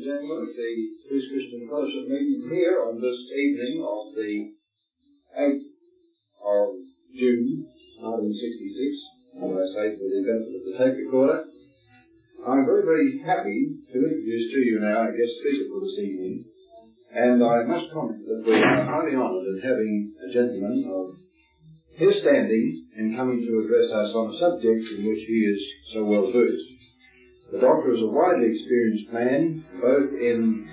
and gentlemen, at the First Christian Fellowship meeting here on this evening of the 8th of June 1966, as I say for the benefit of the tape recorder. I'm very, very happy to introduce to you now our guest speaker for this evening, and I must comment that we are highly honoured in having a gentleman of his standing in coming to address us on a subject in which he is so well versed. The doctor is a widely experienced man, both in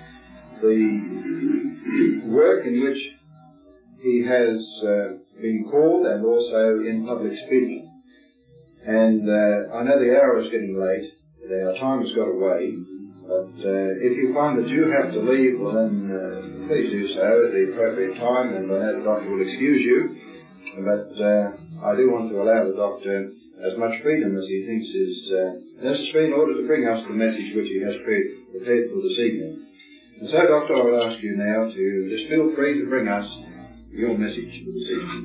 the work in which he has been called and also in public speaking. And I know the hour is getting late, our time has got away, but if you find that you have to leave, well then please do so at the appropriate time, and I know the doctor will excuse you. But I do want to allow the doctor as much freedom as he thinks is necessary in order to bring us the message which he has prepared for this evening. And so, Doctor, I would ask you now to just feel free to bring us your message for this evening.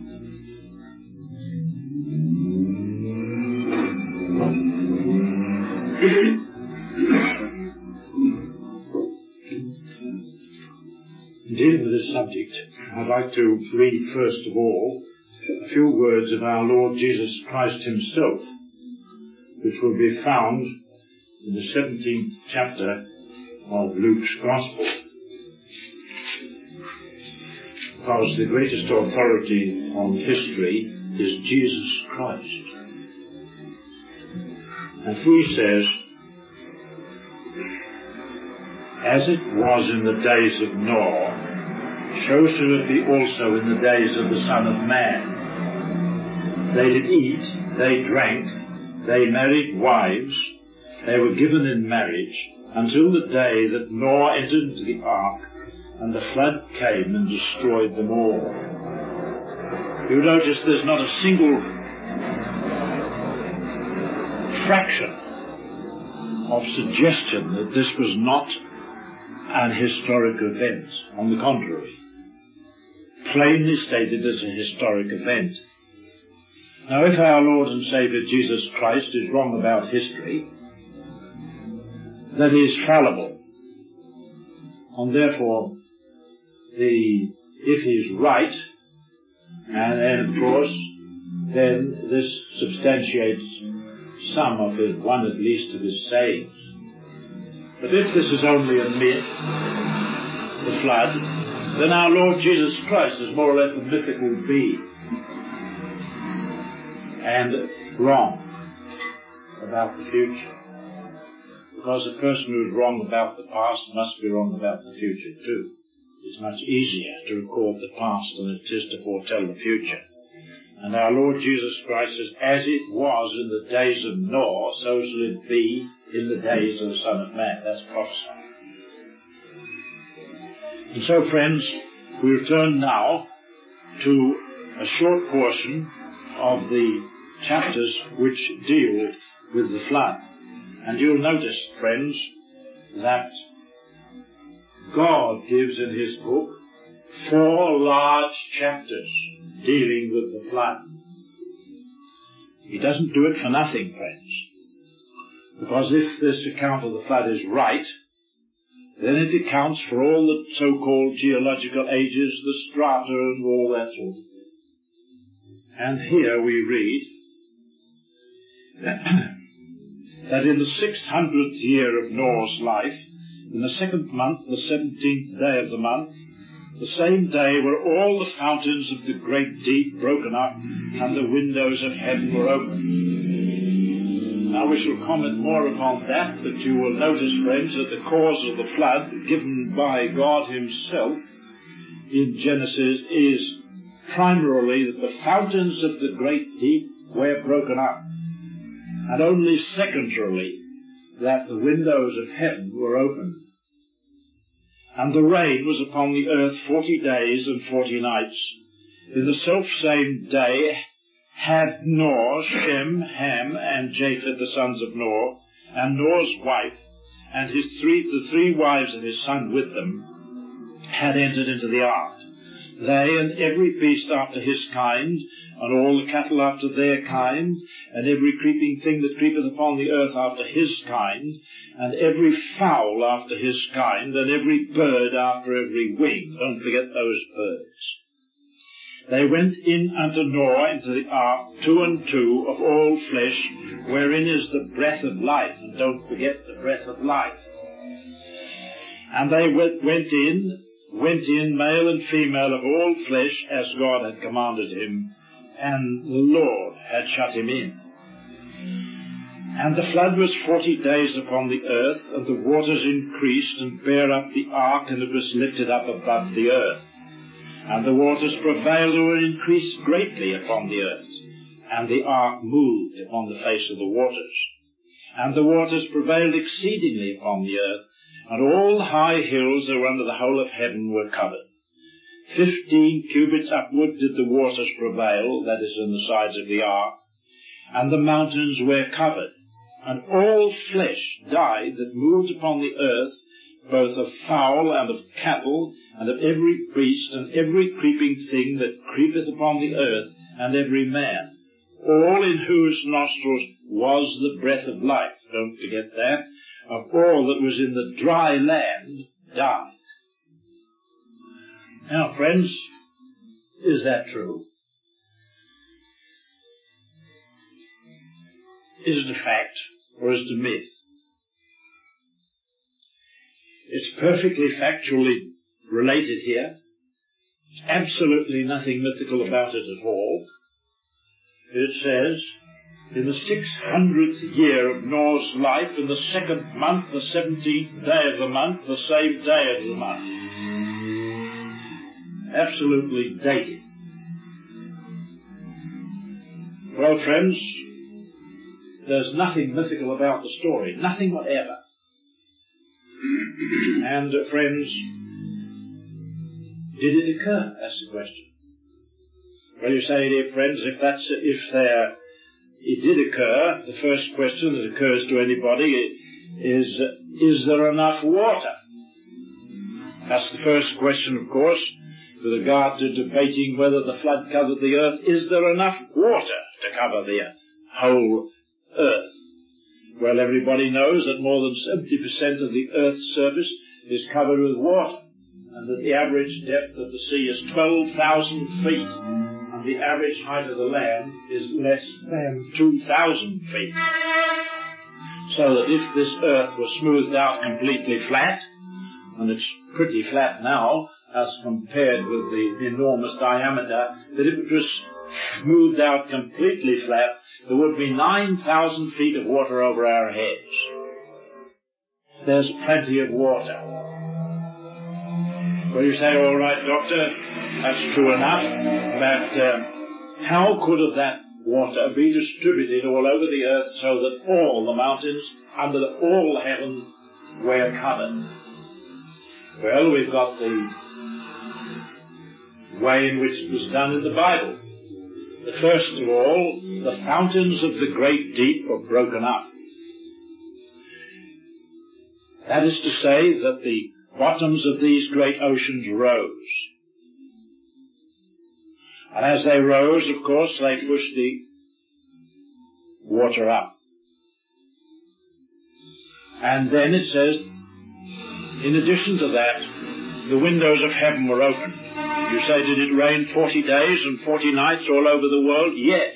In dealing with this subject, I'd like to read first of all a few words of our Lord Jesus Christ himself, which will be found in the 17th chapter of Luke's Gospel. Because the greatest authority on history is Jesus Christ. And he says, "As it was in the days of Noah, so shall it be also in the days of the Son of Man. They did eat, they drank, they married wives, they were given in marriage, until the day that Noah entered into the ark, and the flood came and destroyed them all." You notice there's not a single fraction of suggestion that this was not an historic event. On the contrary, plainly stated as a historic event. Now, if our Lord and Saviour Jesus Christ is wrong about history, then he is fallible. And therefore, if he is right, and then of course, then this substantiates some of his, one at least of his sayings. But if this is only a myth, the flood, then our Lord Jesus Christ is more or less a mythical being, and wrong about the future. Because a person who is wrong about the past must be wrong about the future too. It's much easier to record the past than it is to foretell the future. And our Lord Jesus Christ says, "As it was in the days of Noah, so shall it be in the days of the Son of Man." That's prophecy. And so, friends, we return now to a short portion of the chapters which deal with the flood. And you'll notice, friends, that God gives in his book 4 large chapters dealing with the flood. He doesn't do it for nothing, friends. Because if this account of the flood is right, then it accounts for all the so-called geological ages, the strata and all that sort of thing. And here we read that in the 600th year of Noah's life, in the 2nd month, the 17th day of the month, the same day were all the fountains of the great deep broken up, and the windows of heaven were opened. Now we shall comment more upon that, but you will notice, friends, that the cause of the flood given by God himself in Genesis is primarily that the fountains of the great deep were broken up, and only secondarily that the windows of heaven were opened. And the rain was upon the earth 40 days and 40 nights. In the selfsame day had Noah, Shem, Ham, and Japheth, the sons of Noah, and Noah's wife, and the three wives of his son with them, had entered into the ark. They and every beast after his kind, and all the cattle after their kind, and every creeping thing that creepeth upon the earth after his kind, and every fowl after his kind, and every bird after every wing. Don't forget those birds. They went in unto Noah into the ark, 2 and 2, of all flesh, wherein is the breath of life. And don't forget the breath of life. And they went in, male and female of all flesh, as God had commanded him, and the Lord had shut him in. And the flood was 40 days upon the earth, and the waters increased, and bare up the ark, and it was lifted up above the earth. And the waters prevailed or increased greatly upon the earth, and the ark moved upon the face of the waters. And the waters prevailed exceedingly upon the earth, and all the high hills that were under the whole of heaven were covered. 15 cubits upward did the waters prevail, that is, in the sides of the ark, and the mountains were covered. And all flesh died that moved upon the earth, both of fowl and of cattle, and of every beast, and every creeping thing that creepeth upon the earth, and every man, all in whose nostrils was the breath of life. Don't forget that. Of all that was in the dry land died. Now, friends, is that true? Is it a fact, or is it a myth? It's perfectly factually related here. There's absolutely nothing mythical about it at all. It says, in the 600th year of Noah's life, in the 2nd month, the 17th day of the month, the same day of the month. Absolutely dated. Well, friends, there's nothing mythical about the story, nothing whatever. And, friends, did it occur? That's the question. Well, you say, dear friends, it did occur, the first question that occurs to anybody is there enough water? That's the first question, of course, with regard to debating whether the flood covered the earth. Is there enough water to cover the whole earth? Well, everybody knows that more than 70% of the earth's surface is covered with water, and that the average depth of the sea is 12,000 feet, and the average height of the land is less than 2,000 feet. So that if this earth was smoothed out completely flat, and it's pretty flat now as compared with the enormous diameter, that if it was smoothed out completely flat, there would be 9,000 feet of water over our heads. There's plenty of water. Well, you say, all right, Doctor, that's true enough, but how could that water be distributed all over the earth so that all the mountains under all the heavens were covered? Well, we've got the way in which it was done in the Bible. First of all, the fountains of the great deep were broken up. That is to say that the bottoms of these great oceans rose. And as they rose, of course, they pushed the water up. And then it says, in addition to that, the windows of heaven were opened. You say, did it rain 40 days and 40 nights all over the world? Yes.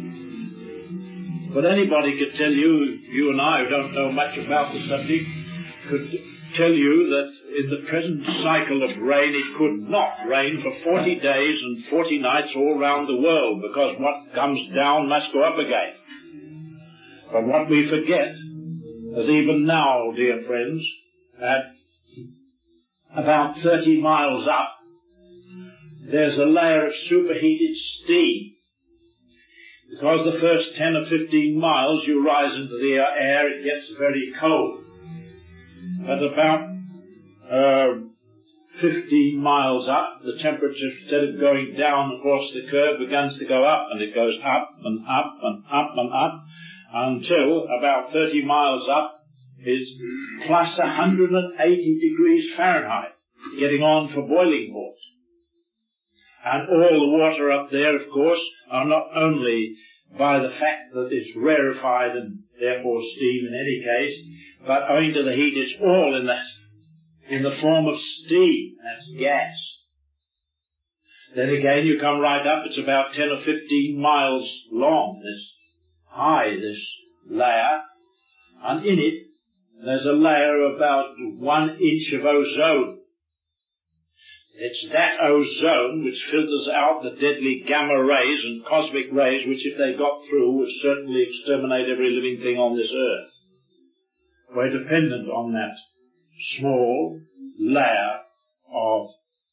But anybody could tell you, you and I who don't know much about the subject, could tell you that in the present cycle of rain, it could not rain for 40 days and 40 nights all round the world, because what comes down must go up again. But what we forget is even now, dear friends, at about 30 miles up, there's a layer of superheated steam. Because the first 10 or 15 miles you rise into the air, it gets very cold. At about 15 miles up, the temperature, instead of going down across the curve, begins to go up, and it goes up and up and up and up, until about 30 miles up, it's plus 180 degrees Fahrenheit, getting on for boiling point. And all the water up there, of course, are not only by the fact that it's rarefied and therefore steam in any case, but owing to the heat it's all in the form of steam, that's gas. Then again you come right up, it's about 10 or 15 miles long, this layer, and in it there's a layer about 1 inch of ozone. It's that ozone which filters out the deadly gamma rays and cosmic rays which, if they got through, would certainly exterminate every living thing on this earth. We're dependent on that small layer of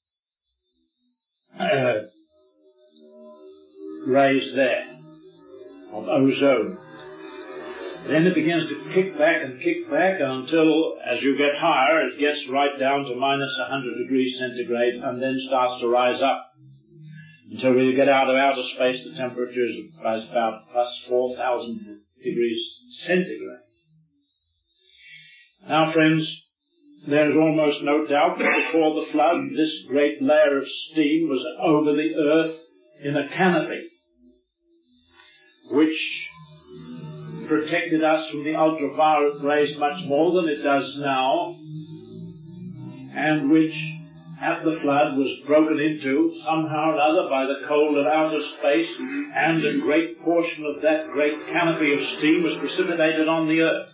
rays there, of ozone. Then it begins to kick back until, as you get higher, it gets right down to minus 100 degrees centigrade and then starts to rise up. Until we get out of outer space, the temperature is about plus 4,000 degrees centigrade. Now, friends, there is almost no doubt that before the flood, this great layer of steam was over the earth in a canopy, which protected us from the ultraviolet rays much more than it does now, and which at the flood was broken into somehow or other by the cold of outer space, and a great portion of that great canopy of steam was precipitated on the earth.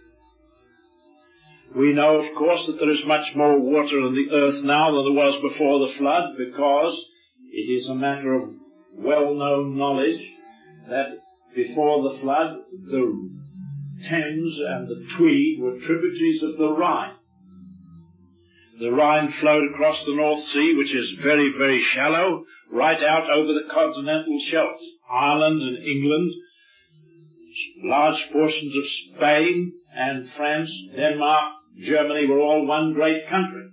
We know, of course, that there is much more water on the earth now than there was before the flood, because it is a matter of well-known knowledge that before the flood, the Thames and the Tweed were tributaries of the Rhine. The Rhine flowed across the North Sea, which is very, very shallow, right out over the continental shelf. Ireland and England, large portions of Spain and France, Denmark, Germany were all one great country.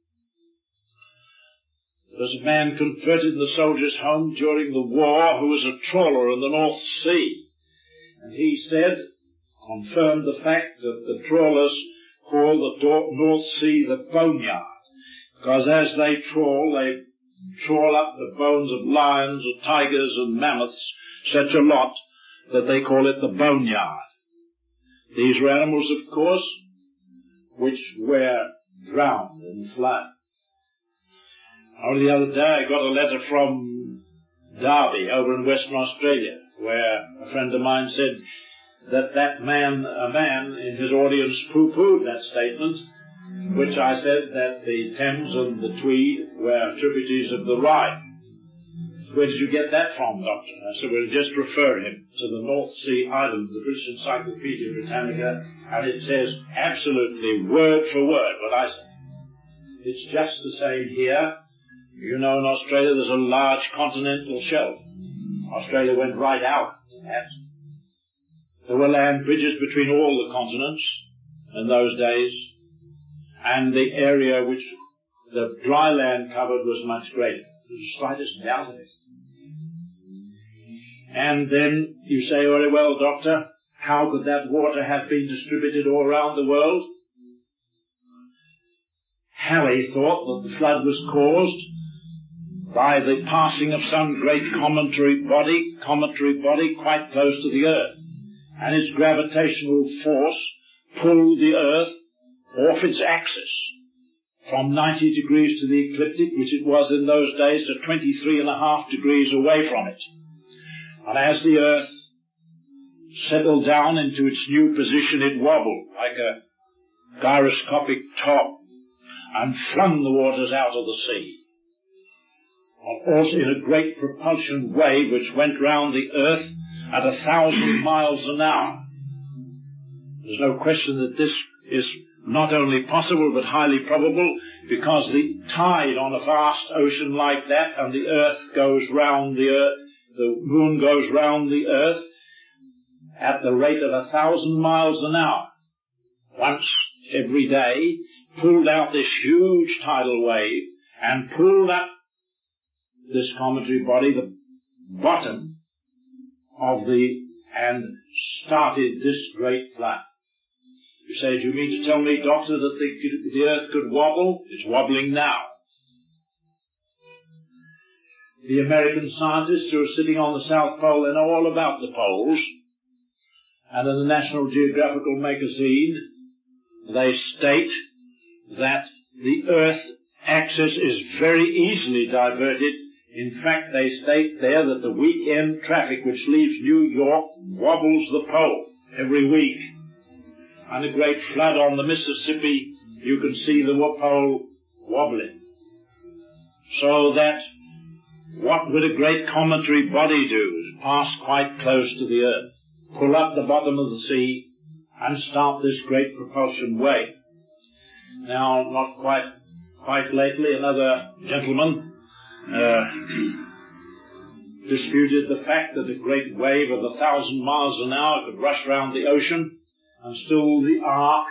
There was a man converted in the soldiers' home during the war who was a trawler in the North Sea. And he said, confirmed the fact that the trawlers call the North Sea the boneyard, because as they trawl up the bones of lions or tigers and mammoths such a lot that they call it the boneyard. These were animals, of course, which were drowned in the flood. Only the other day I got a letter from Derby over in Western Australia, where a friend of mine said that a man in his audience pooh-poohed that statement, which I said that the Thames and the Tweed were tributaries of the Rhine. Where did you get that from, Doctor? I said, we'll just refer him to the North Sea Islands, the British Encyclopedia Britannica, and it says absolutely word for word what I said. It's just the same here. You know, in Australia there's a large continental shelf. Australia went right out. There were land bridges between all the continents in those days, and the area which the dry land covered was much greater. There's the slightest doubt of it. And then you say, very well, Doctor, how could that water have been distributed all around the world? Halley thought that the flood was caused by the passing of some great cometary body quite close to the earth, and its gravitational force pulled the earth off its axis from 90 degrees to the ecliptic, which it was in those days, to 23.5 degrees away from it. And as the earth settled down into its new position, it wobbled like a gyroscopic top and flung the waters out of the sea. Also in a great propulsion wave which went round the earth at 1,000 miles an hour. There's no question that this is not only possible but highly probable, because the tide on a vast ocean like that, and the earth goes round the earth, the moon goes round the earth at the rate of 1,000 miles an hour, once every day, pulled out this huge tidal wave and pulled up this cometary body, the bottom of and started this great flood. You say, do you mean to tell me, Doctor, that the earth could wobble? It's wobbling now. The American scientists who are sitting on the South Pole, they know all about the poles. And in the National Geographical magazine, they state that the Earth axis is very easily diverted. In fact, they state there that the weekend traffic which leaves New York wobbles the pole every week. And a great flood on the Mississippi, you can see the pole wobbling. So that what would a great cometary body do? Pass quite close to the Earth, pull up the bottom of the sea, and start this great propulsion wave. Now, not quite lately, another gentleman disputed the fact that a great wave of 1,000 miles an hour could rush round the ocean and still the ark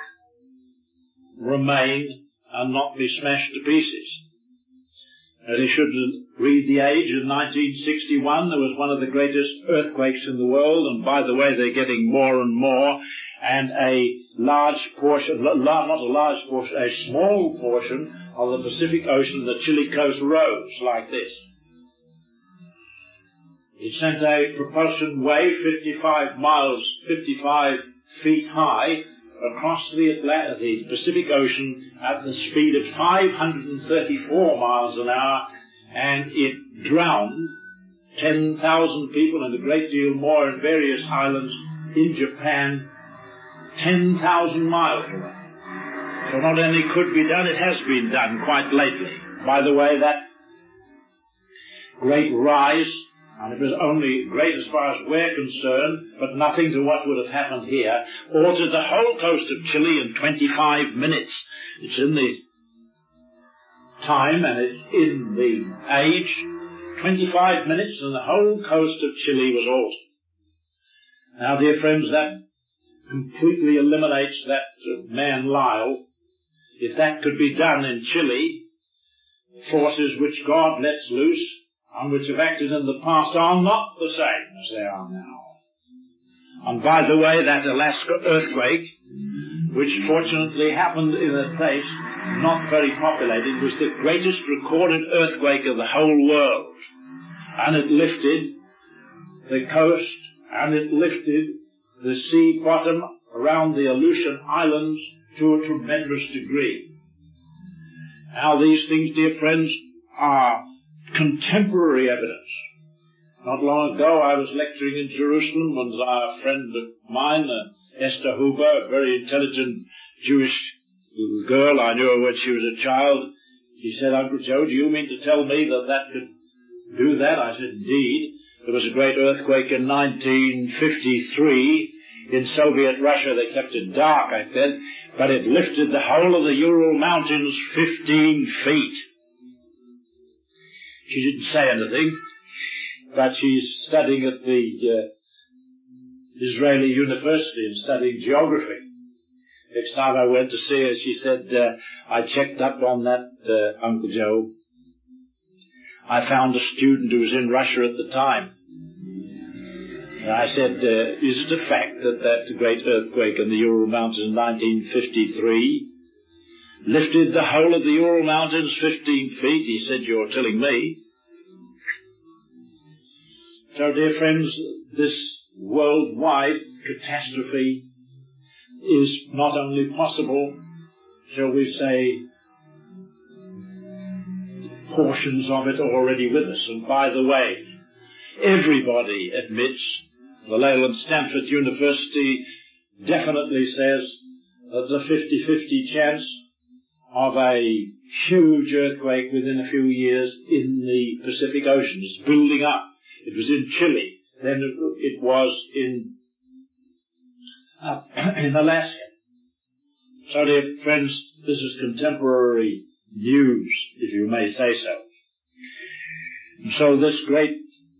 remain and not be smashed to pieces. He should read The Age. In 1961, there was one of the greatest earthquakes in the world, and by the way, they're getting more and more, and a large portion, not a large portion, a small portion of the Pacific Ocean, the Chile coast, rose like this. It sent a propulsion wave 55 feet high across the Pacific Ocean at the speed of 534 miles an hour, and it drowned 10,000 people and a great deal more in various islands in Japan, 10,000 miles away. So not only could be done, it has been done quite lately. By the way, that great rise, and it was only great as far as we're concerned, but nothing to what would have happened here, altered the whole coast of Chile in 25 minutes. It's in the time and it's in the age. 25 minutes and the whole coast of Chile was altered. Now, dear friends, that completely eliminates that man Lyle. If that could be done in Chile, forces which God lets loose and which have acted in the past are not the same as they are now. And by the way, that Alaska earthquake, which fortunately happened in a place not very populated, was the greatest recorded earthquake of the whole world. And it lifted the coast, and it lifted the sea bottom around the Aleutian Islands to a tremendous degree. Now, these things, dear friends, are contemporary evidence. Not long ago, I was lecturing in Jerusalem, and a friend of mine, Esther Huber, a very intelligent Jewish little girl, I knew her when she was a child. She said, "Uncle Joe, do you mean to tell me that could do that?" I said, "Indeed. There was a great earthquake in 1953 in Soviet Russia. They kept it dark," I said, "but it lifted the whole of the Ural Mountains 15 feet. She didn't say anything, but she's studying at the Israeli University and studying geography. Next time I went to see her, she said, "I checked up on that, Uncle Joe. I found a student who was in Russia at the time." And I said, "Is it a fact that great earthquake in the Ural Mountains in 1953 lifted the whole of the Ural Mountains 15 feet? He said, "You're telling me." So, dear friends, this worldwide catastrophe is not only possible, shall we say, portions of it already with us. And by the way, everybody admits, the Leyland Stanford University definitely says there's a 50-50 chance of a huge earthquake within a few years in the Pacific Ocean. It's building up. It was in Chile, then it was in Alaska. So, dear friends, this is contemporary news, if you may say so. And so this great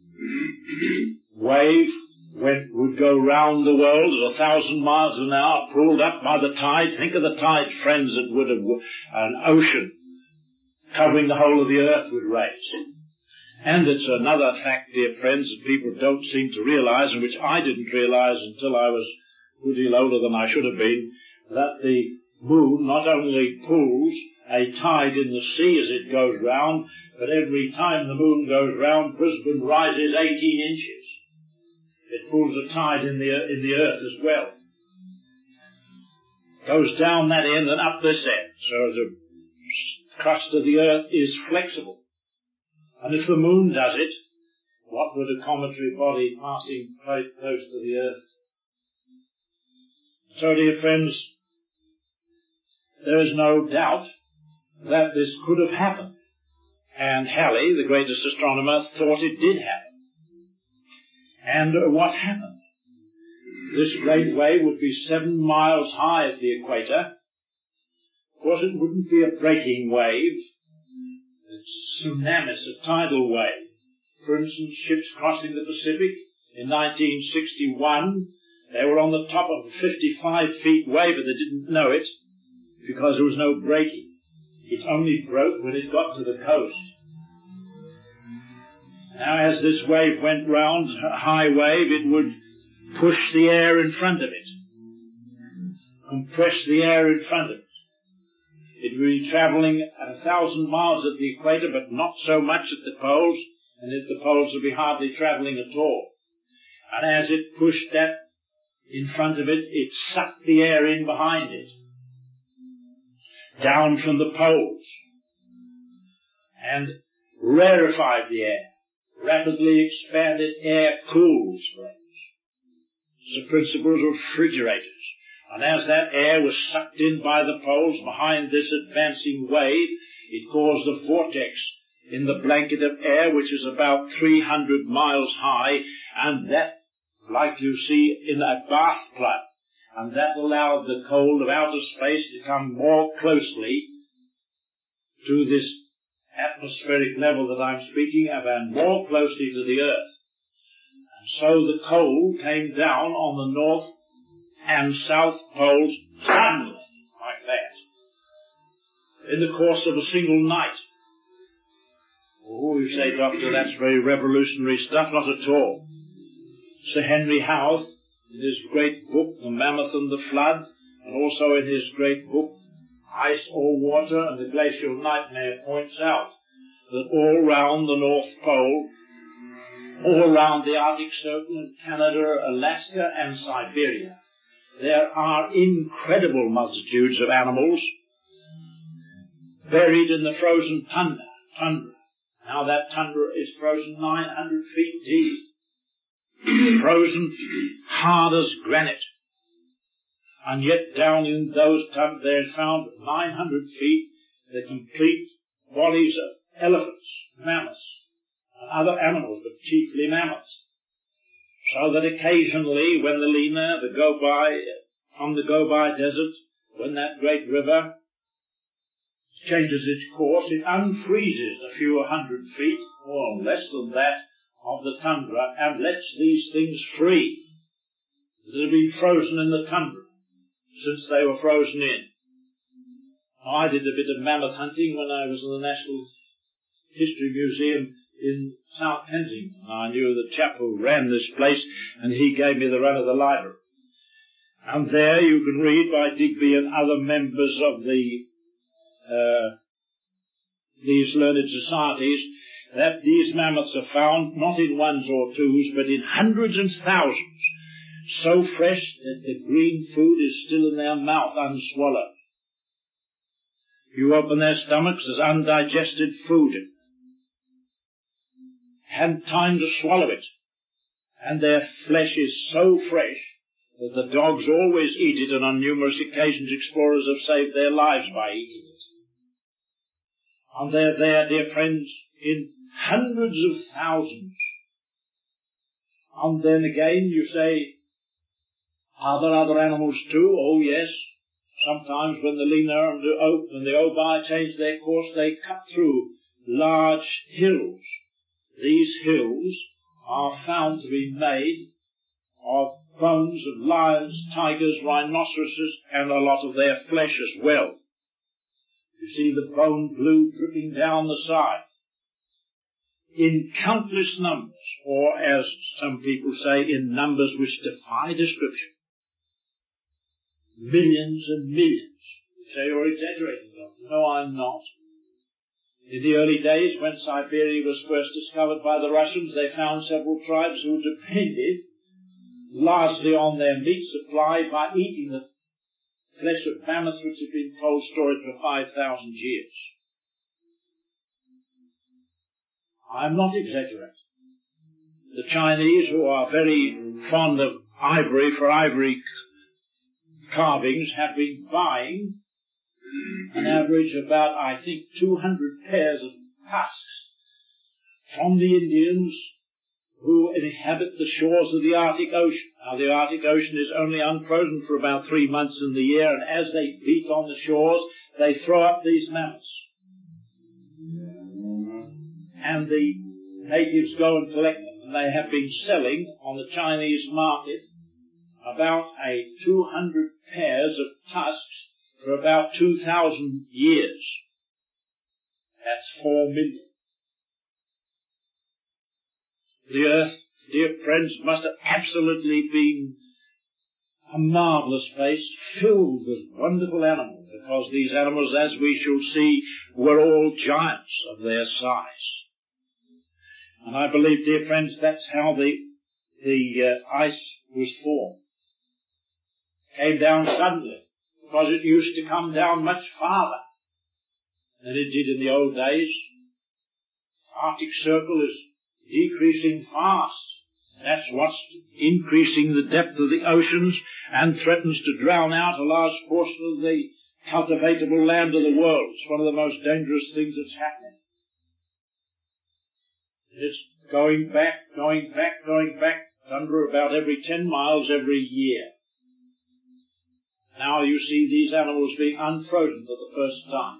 wave would go round the world at 1,000 miles an hour, pulled up by the tide. Think of the tide, friends, that would have an ocean covering the whole of the earth would raise. And it's another fact, dear friends, that people don't seem to realize, and which I didn't realize until I was a good deal older than I should have been, that the moon not only pulls a tide in the sea as it goes round, but every time the moon goes round, Brisbane rises 18 inches. It pulls a tide in the earth as well. Goes down that end and up this end, so the crust of the earth is flexible. And if the moon does it, what would a cometary body passing quite close to the earth? So, dear friends, there is no doubt that this could have happened. And Halley, the greatest astronomer, thought it did happen. And what happened? This great wave would be 7 miles high at the equator. Of course, it wouldn't be a breaking wave. It's tsunamis, a tidal wave. For instance, ships crossing the Pacific in 1961, they were on the top of a 55-feet wave, but they didn't know it because there was no breaking. It only broke when it got to the coast. Now, as this wave went round, a high wave, it would push the air in front of it, compress the air in front of it. It would be travelling 1,000 miles at the equator, but not so much at the poles, and at the poles would be hardly travelling at all. And as it pushed that in front of it, it sucked the air in behind it, down from the poles, and rarefied the air. Rapidly expanded air cools, friends. It's the principles of refrigerators. And as that air was sucked in by the poles behind this advancing wave, it caused a vortex in the blanket of air, which is about 300 miles high, and that, like you see in a bath plug, and that allowed the cold of outer space to come more closely to this atmospheric level that I'm speaking of, and more closely to the earth. And so the cold came down on the north and south poles suddenly, like that, in the course of a single night. Oh, you say, Doctor, that's very revolutionary stuff. Not at all. Sir Henry Howarth, in his great book, The Mammoth and the Flood, and also in his great book, Ice or Water and the Glacial Nightmare, points out that all round the North Pole, all around the Arctic Circle, Canada, Alaska and Siberia, there are incredible multitudes of animals buried in the frozen tundra. Now that tundra is frozen 900 feet deep, frozen hard as granite. And yet down in those tundras there is found 900 feet the complete bodies of elephants, mammoths, and other animals, but chiefly mammoths. So that occasionally when the Lena, the Gobi, from the Gobi Desert, when that great river changes its course, it unfreezes a few hundred feet, or less than that, of the tundra, and lets these things free that have been frozen in the tundra since they were frozen in. I did a bit of mammoth hunting when I was in the National History Museum in South Kensington. I knew the chap who ran this place, and he gave me the run of the library. And there you can read by Digby and other members of these learned societies that these mammoths are found not in ones or twos, but in hundreds and thousands, so fresh that the green food is still in their mouth unswallowed. You open their stomachs, there's undigested food. Hadn't time to swallow it. And their flesh is so fresh that the dogs always eat it, and on numerous occasions explorers have saved their lives by eating it. And they're there, dear friends, in hundreds of thousands. And then again you say, are there other animals too? Oh yes. Sometimes when the Lena and the Obi change their course, they cut through large hills. These hills are found to be made of bones of lions, tigers, rhinoceroses, and a lot of their flesh as well. You see the bone glue dripping down the side. In countless numbers, or as some people say, in numbers which defy description. Millions and millions. You say you're exaggerating, Doctor. No, I'm not. In the early days, when Siberia was first discovered by the Russians, they found several tribes who depended largely on their meat supply by eating the flesh of mammoths which had been cold storage for 5,000 years. I am not exaggerating. The Chinese, who are very fond of ivory for ivory carvings, have been buying an average of about, I think, 200 pairs of tusks from the Indians who inhabit the shores of the Arctic Ocean. Now, the Arctic Ocean is only unfrozen for about 3 months in the year, and as they beat on the shores, they throw up these mammoths. And the natives go and collect them. And they have been selling on the Chinese market about 200 pairs of tusks for about 2,000 years. That's 4 million. The earth, dear friends, must have absolutely been a marvellous place filled with wonderful animals, because these animals, as we shall see, were all giants of their size. And I believe, dear friends, that's how the ice was formed. Came down suddenly, because it used to come down much farther than it did in the old days. The Arctic Circle is decreasing fast. That's what's increasing the depth of the oceans and threatens to drown out a large portion of the cultivatable land of the world. It's one of the most dangerous things that's happening. It's going back, under about every 10 miles every year. Now you see these animals being unfrozen for the first time.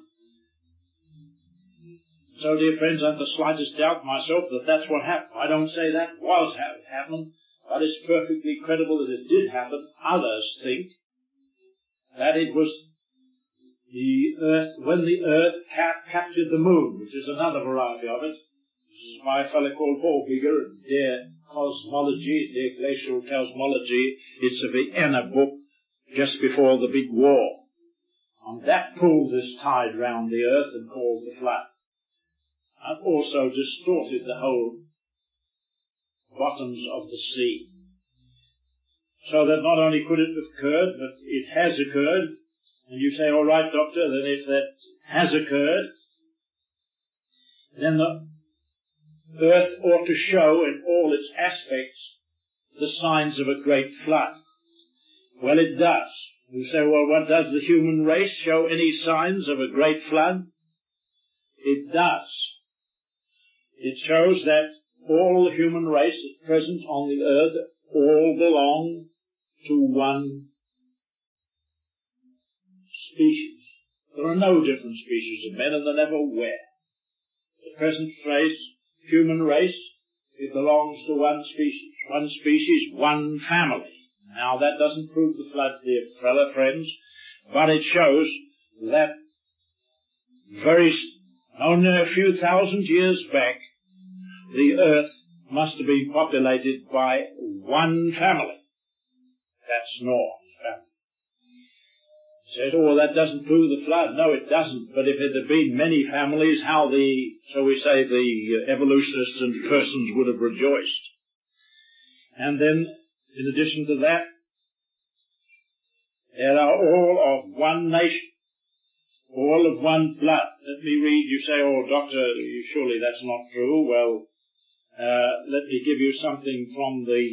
So, dear friends, I have the slightest doubt myself that that's what happened. I don't say that was how it happened, but it's perfectly credible that it did happen. Others think that it was the Earth, when the Earth captured the Moon, which is another variety of it. This is by a fellow called Horbiger, Der Cosmology, Der Glacial Cosmology. It's a Vienna book just before the big war. And that pulled this tide round the Earth and caused the flood. And also distorted the whole bottoms of the sea. So that not only could it have occurred, but it has occurred. And you say, all right, doctor, then if that has occurred, then the Earth ought to show in all its aspects the signs of a great flood. Well, it does. You say, well, what does the human race show any signs of a great flood? It does. It shows that all the human race at present on the earth all belong to one species. There are no different species of men, and there never were. The present human race, it belongs to one species. One species, one family. Now, that doesn't prove the flood, dear fellow friends, but it shows that only a few thousand years back, the earth must have been populated by one family. That's Noah's family. Said, oh, that doesn't prove the flood. No, it doesn't. But if it had been many families, how the evolutionists and persons would have rejoiced. And then, in addition to that, they are all of one nation, all of one blood. Let me read. You say, oh, doctor, surely that's not true. Well, let me give you something from the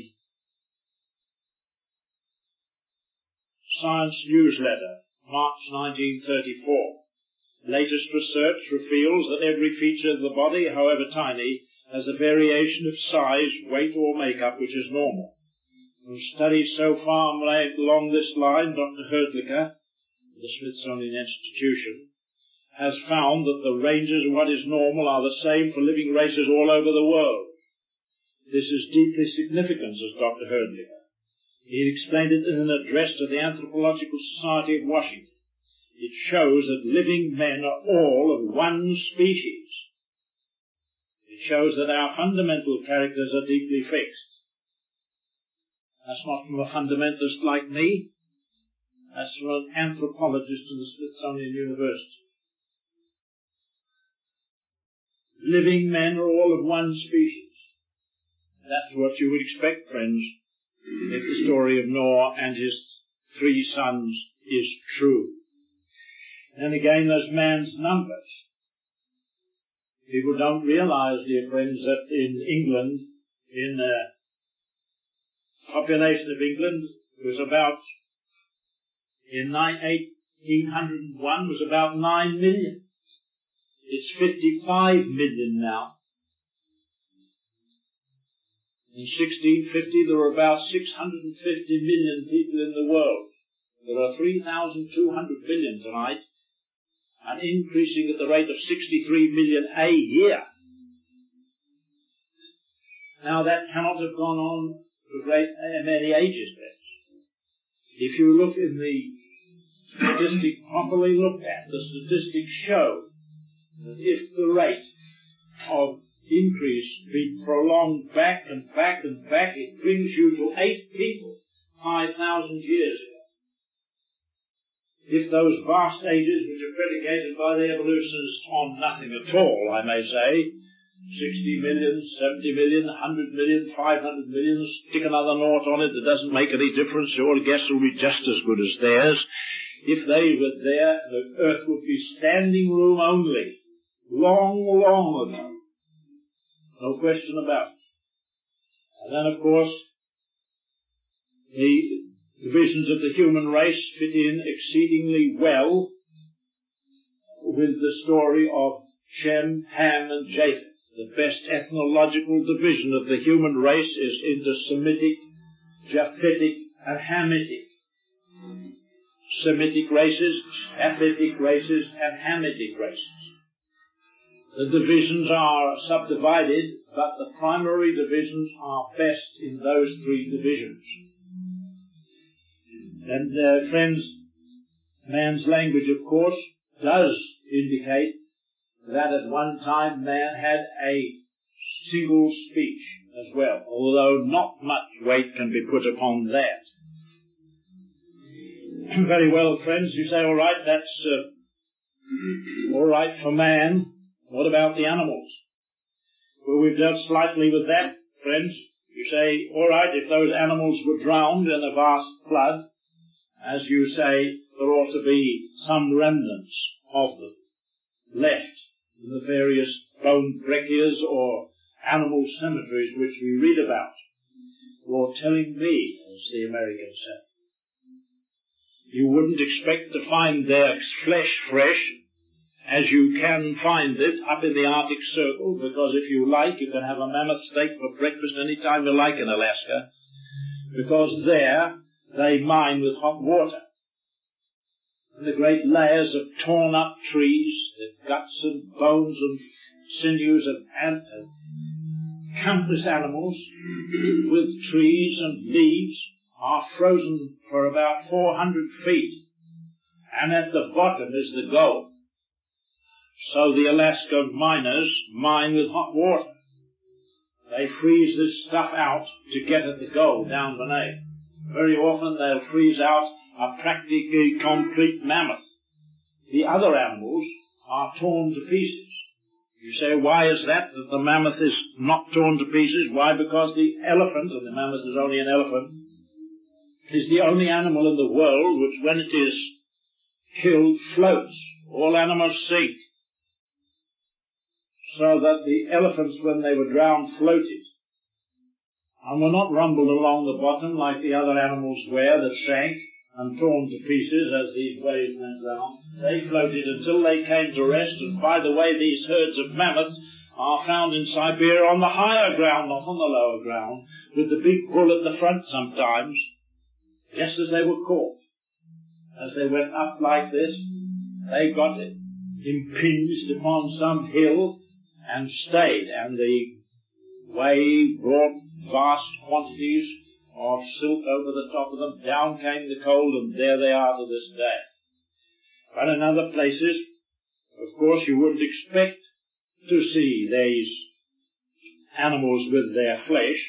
Science Newsletter, March 1934. Latest research reveals that every feature of the body, however tiny, has a variation of size, weight, or makeup which is normal. From studies so far made along this line, Dr. Herdlicker, of the Smithsonian Institution, has found that the ranges of what is normal are the same for living races all over the world. This is deeply significant, says Dr. Herdlicker. He explained it in an address to the Anthropological Society of Washington. It shows that living men are all of one species. It shows that our fundamental characters are deeply fixed. That's not from a fundamentalist like me. That's from an anthropologist in the Smithsonian University. living men are all of one species. That's what you would expect, friends, if the story of Noah and his 3 sons is true. And again, there's man's numbers. People don't realize, dear friends, that in England, in the population of England was about, in 1801, was about 9 million. It's 55 million now. In 1650, there were about 650 million people in the world. There are 3,200 million tonight, and increasing at the rate of 63 million a year. Now, that cannot have gone on for many ages, friends. If you look in the statistics properly looked at, the statistics show that if the rate of increase be prolonged back and back and back, it brings you to 8 people 5,000 years ago. If those vast ages which are predicated by the evolutionists on nothing at all, I may say, 60 million, 70 million, 100 million, 500 million, stick another naught on it, it doesn't make any difference, your guess will be just as good as theirs. If they were there, the earth would be standing room only, long, long ago. No question about it. And then, of course, the divisions of the human race fit in exceedingly well with the story of Shem, Ham, and Japheth. The best ethnological division of the human race is into Semitic, Japhetic, and Hamitic. Semitic races, Japhetic races, and Hamitic races. The divisions are subdivided, but the primary divisions are best in those 3 divisions. And, friends, man's language, of course, does indicate that at one time man had a single speech as well, although not much weight can be put upon that. Very well, friends, you say, all right, that's all right for man. What about the animals? Well, we've dealt slightly with that, friends. You say, all right, if those animals were drowned in a vast flood, as you say, there ought to be some remnants of them left in the various bone breccias or animal cemeteries which we read about. You're telling me, as the Americans say, you wouldn't expect to find their flesh fresh as you can find it up in the Arctic Circle, because if you like, you can have a mammoth steak for breakfast any time you like in Alaska, because there they mine with hot water. And the great layers of torn up trees, the guts and bones and sinews of countless animals with trees and leaves are frozen for about 400 feet. And at the bottom is the gold. So the Alaska miners mine with hot water. They freeze this stuff out to get at the gold down beneath. Very often they'll freeze out a practically complete mammoth. The other animals are torn to pieces. You say, why is that the mammoth is not torn to pieces? Why? Because the elephant, and the mammoth is only an elephant, is the only animal in the world which, when it is killed, floats. All animals sink. So that the elephants, when they were drowned, floated, and were not rumbled along the bottom like the other animals were that sank and torn to pieces as these waves went round. They floated until they came to rest, and by the way, these herds of mammoths are found in Siberia on the higher ground, not on the lower ground, with the big bull at the front sometimes, just as they were caught. As they went up like this, they got impinged upon some hill and stayed, and the wave brought vast quantities of silt over the top of them. Down came the cold, and there they are to this day. But in other places, of course, you wouldn't expect to see these animals with their flesh,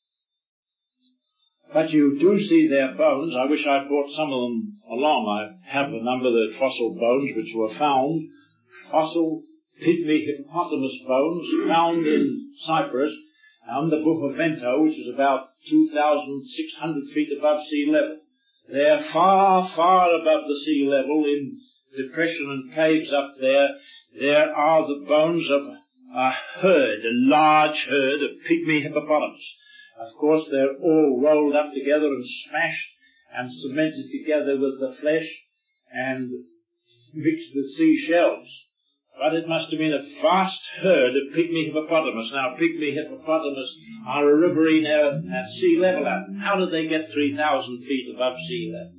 but you do see their bones. I wish I'd brought some of them along. I have a number of the fossil bones which were found, fossil pygmy hippopotamus bones found in Cyprus on the Buffavento, which is about 2,600 feet above sea level. They're far, far above the sea level in depression and caves up there. There are the bones of a herd, a large herd of pygmy hippopotamus. Of course, they're all rolled up together and smashed and cemented together with the flesh and mixed with seashells. But it must have been a vast herd of pygmy hippopotamus. Now, pygmy hippopotamus are a riverine at sea level. How did they get 3,000 feet above sea level?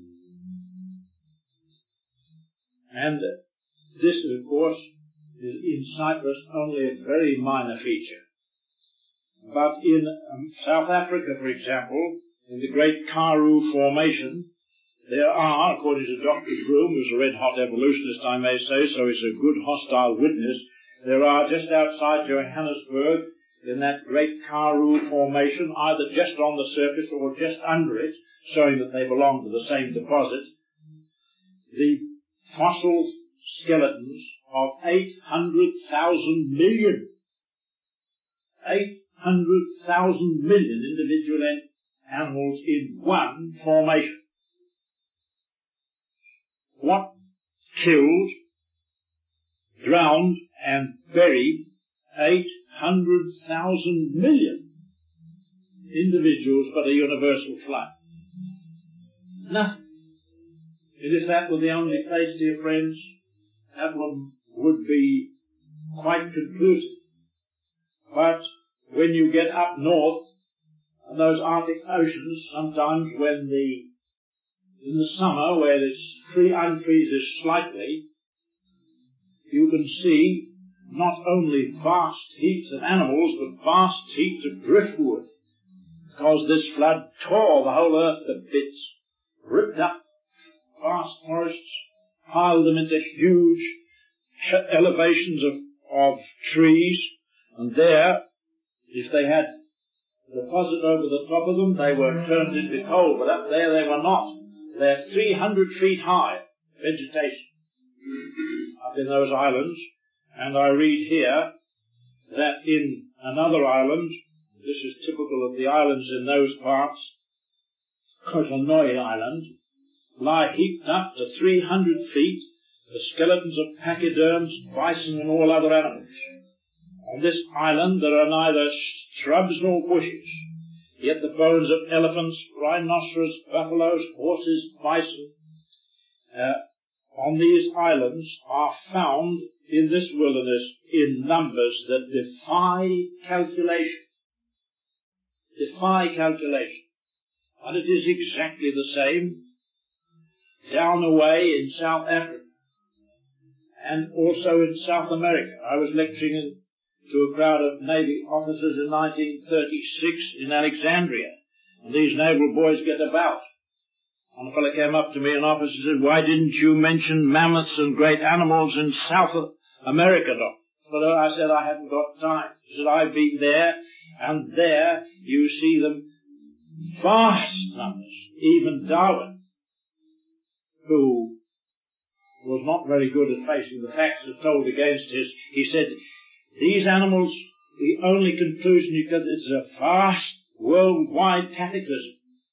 And this, of course, is in Cyprus only a very minor feature. But in South Africa, for example, in the Great Karoo Formation, there are, according to Dr. Broom, who's a red-hot evolutionist, I may say, so he's a good hostile witness, there are just outside Johannesburg, in that Great Karoo Formation, either just on the surface or just under it, showing that they belong to the same deposit, the fossil skeletons of 800,000 million. 800,000 million individual animals in one formation. What killed, drowned, and buried 800,000 million individuals but a universal flood? Nothing. And if that were the only place, dear friends, that one would be quite conclusive. But when you get up north, in those Arctic oceans, sometimes when in the summer, where it unfreezes slightly, you can see not only vast heaps of animals, but vast heaps of driftwood, because this flood tore the whole earth to bits, ripped up vast forests, piled them into huge elevations of trees, and there, if they had deposit over the top of them, they were turned into coal, but up there they were not. They're 300 feet high, vegetation, up in those islands. And I read here that in another island, this is typical of the islands in those parts, Kotonoi Island, lie heaped up to 300 feet the skeletons of pachyderms, bison, and all other animals. On this island there are neither shrubs nor bushes, yet the bones of elephants, rhinoceros, buffaloes, horses, bison, on these islands are found in this wilderness in numbers that defy calculation. Defy calculation. And it is exactly the same down away in South Africa and also in South America. I was lecturing to a crowd of Navy officers in 1936 in Alexandria, and these naval boys get about. And a fellow came up to me, an officer, said, "Why didn't you mention mammoths and great animals in South America, Doc?" But I said, "I haven't got time." He said, "I've been there, and there you see them vast numbers." Even Darwin, who was not very good at facing the facts that told against he said, "These animals, the only conclusion you get is a vast worldwide cataclysm.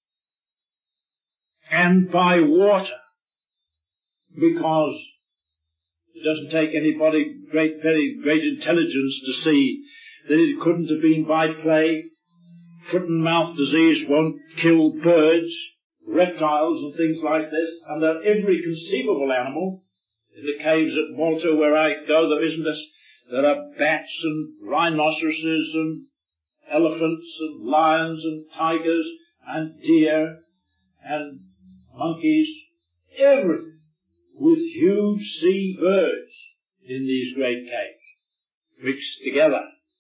And by water, because it doesn't take anybody very great intelligence to see that it couldn't have been by plague. Foot and mouth disease won't kill birds, reptiles and things like this, and that every conceivable animal in the caves at Malta where I go, there are bats and rhinoceroses and elephants and lions and tigers and deer and monkeys, everything, with huge sea birds in these great caves, mixed together.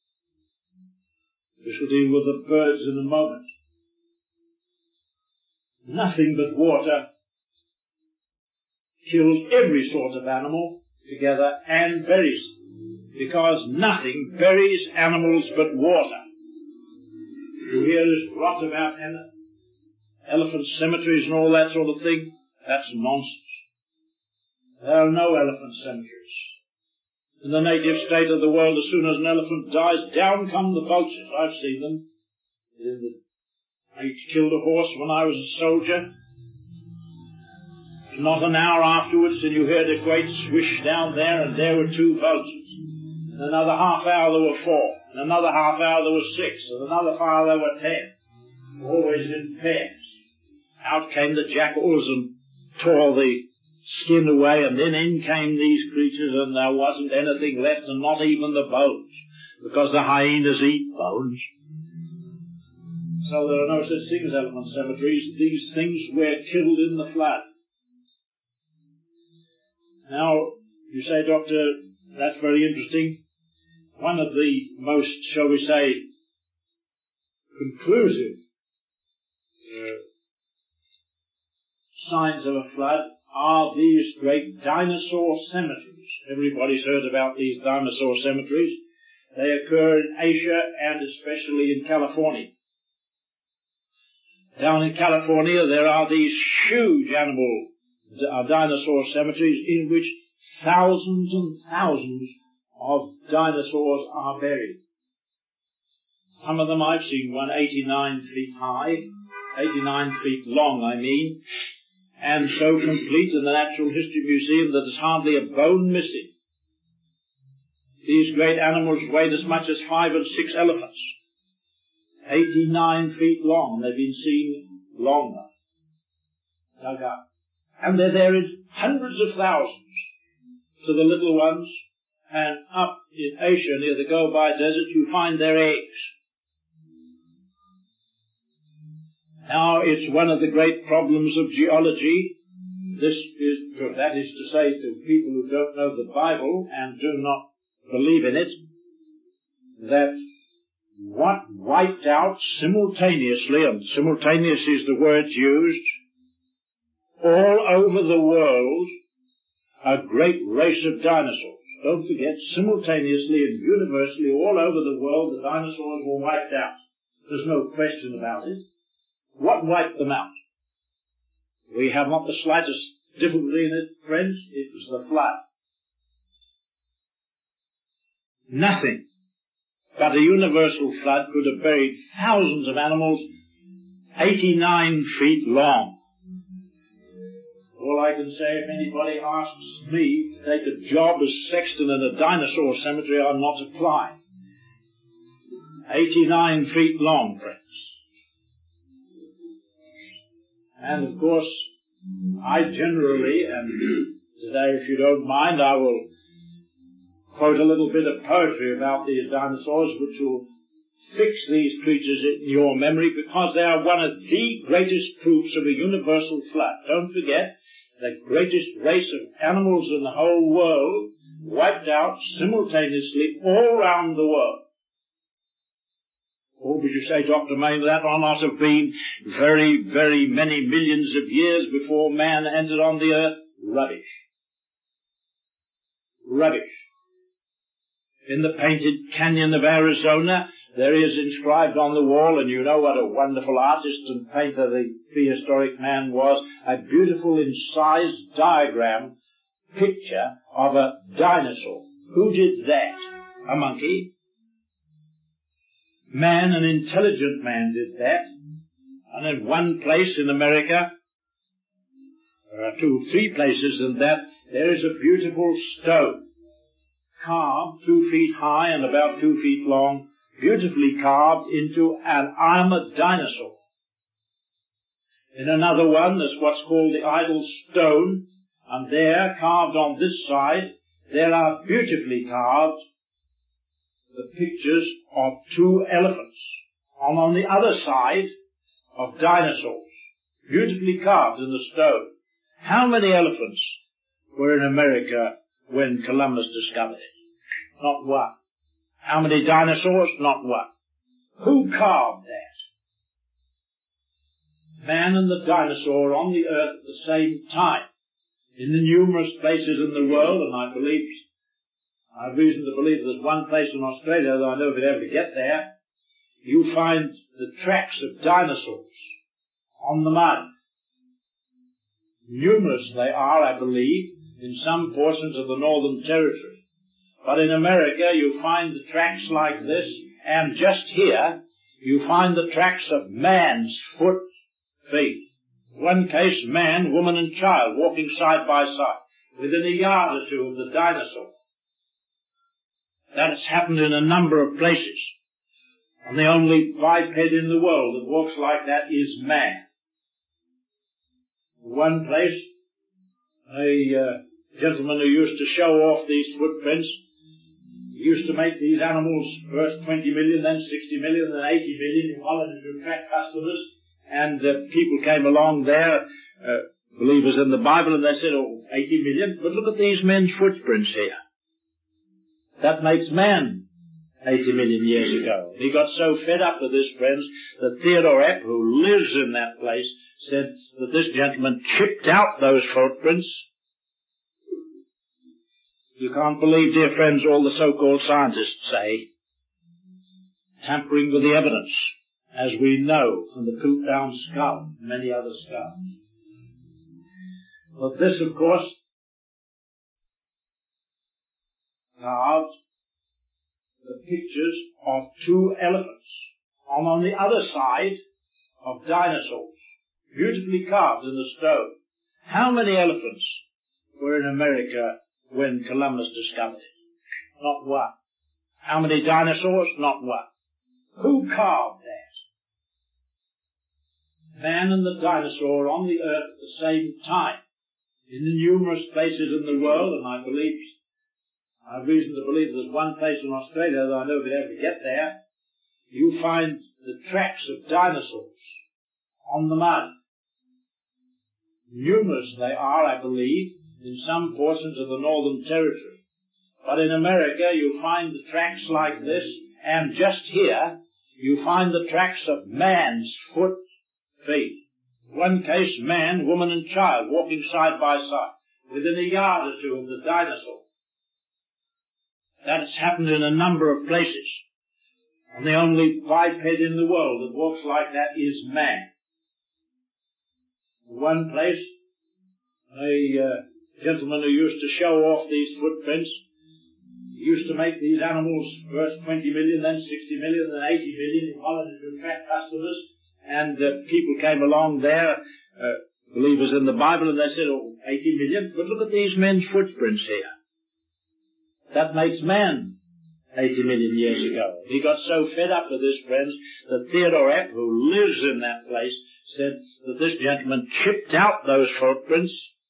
We shall deal with the birds in a moment. Nothing but water kills every sort of animal together and buries them, because nothing buries animals but water. You hear this rot about elephant cemeteries and all that sort of thing. That's nonsense. There are no elephant cemeteries. In the native state of the world, as soon as an elephant dies, down come the vultures. I've seen them. I killed a horse when I was a soldier. Not an hour afterwards, and you heard a great swish down there, and there were 2 vultures. In another half hour there were 4. In another half hour there were 6. In another hour there were 10. Always in pairs. Out came the jackals and tore the skin away, and then in came these creatures, and there wasn't anything left, and not even the bones, because the hyenas eat bones. So there are no such things as elephant cemeteries. These things were killed in the flood. Now, you say, Doctor, that's very interesting. One of the most, shall we say, conclusive signs of a flood are these great dinosaur cemeteries. Everybody's heard about these dinosaur cemeteries. They occur in Asia and especially in California. Down in California there are these huge dinosaur cemeteries in which thousands and thousands of dinosaurs are buried. Some of them I've seen, one 89 feet high, 89 feet long I mean, and so complete in the Natural History Museum that there's hardly a bone missing. These great animals weighed as much as 5 and 6 elephants. 89 feet long. They've been seen longer. Dug up. And they're there in hundreds of thousands to the little ones. And up in Asia, near the Gobi Desert, you find their eggs. Now, it's one of the great problems of geology. That is to say, to people who don't know the Bible and do not believe in it, that what wiped out simultaneously, and simultaneous is the word used, all over the world, a great race of dinosaurs. Don't forget, simultaneously and universally, all over the world, the dinosaurs were wiped out. There's no question about it. What wiped them out? We have not the slightest difficulty in it, friends. It was the flood. Nothing but a universal flood could have buried thousands of animals 89 feet long. All I can say, if anybody asks me to take a job as sexton in a dinosaur cemetery, I'm not applying. 89 feet long, friends. And of course, I generally, and today, if you don't mind, I will quote a little bit of poetry about these dinosaurs, which will fix these creatures in your memory, because they are one of the greatest proofs of a universal flood. Don't forget, the greatest race of animals in the whole world wiped out simultaneously all around the world. Or would you say, Dr. Main, that ought not have been very, very many millions of years before man entered on the earth? Rubbish. Rubbish. In the painted canyon of Arizona, there is inscribed on the wall, and you know what a wonderful artist and painter the prehistoric man was, a beautiful incised diagram picture of a dinosaur. Who did that? A monkey. Man, an intelligent man, did that. And in one place in America, there are 2 or 3 places in that, there is a beautiful stone, carved 2 feet high and about 2 feet long, beautifully carved into an armored dinosaur. In another one, there's what's called the idol stone, and there, carved on this side, there are beautifully carved the pictures of 2 elephants, and on the other side of dinosaurs, beautifully carved in the stone. How many elephants were in America when Columbus discovered it? Not one. How many dinosaurs? Not one. Who carved that? Man and the dinosaur on the earth at the same time, in the numerous places in the world, and I have reason to believe there's one place in Australia, though I never been able to get there, you find the tracks of dinosaurs on the mud. Numerous they are, I believe, in some portions of the Northern Territory. But in America you find the tracks like this, and just here you find the tracks of man's feet. One case, man, woman and child walking side by side, within a yard or two of the dinosaur. That has happened in a number of places. And the only biped in the world that walks like that is man. In one place, a gentleman who used to show off these footprints, used to make these animals first 20 million, then 60 million, then 80 million. He wanted to attract customers, and people came along there, believers in the Bible, and they said, oh, 80 million, but look at these men's footprints here. That makes man 80 million years ago. He got so fed up with this, friends, that Theodore Epp, who lives in that place, said that this gentleman chipped out those footprints. You can't believe, dear friends, all the so-called scientists say, tampering with the evidence, as we know from the Piltdown skull and many other skulls. But this, of course, carved the pictures of two elephants on the other side of dinosaurs, beautifully carved in the stone. How many elephants were in America when Columbus discovered it? Not one. How many dinosaurs? Not one. Who carved that? Man and the dinosaur on the earth at the same time, in the numerous places in the world, and I have reason to believe there's one place in Australia, though I never ever get there, you find the tracks of dinosaurs on the mud. Numerous they are, I believe, in some portions of the Northern Territory. But in America you find the tracks like this, and just here you find the tracks of man's feet. One case, man, woman and child walking side by side, within a yard or two of the dinosaur. That has happened in a number of places. And the only biped in the world that walks like that is man. In one place, a gentleman who used to show off these footprints, used to make these animals first 20 million, then 60 million, then 80 million. He wanted to attract customers, and people came along there, believers in the Bible, and they said, oh, 80 million, but look at these men's footprints here. That makes man 80 million years ago. He got so fed up with this, friends, that Theodore Epp, who lives in that place, said that this gentleman chipped out those footprints.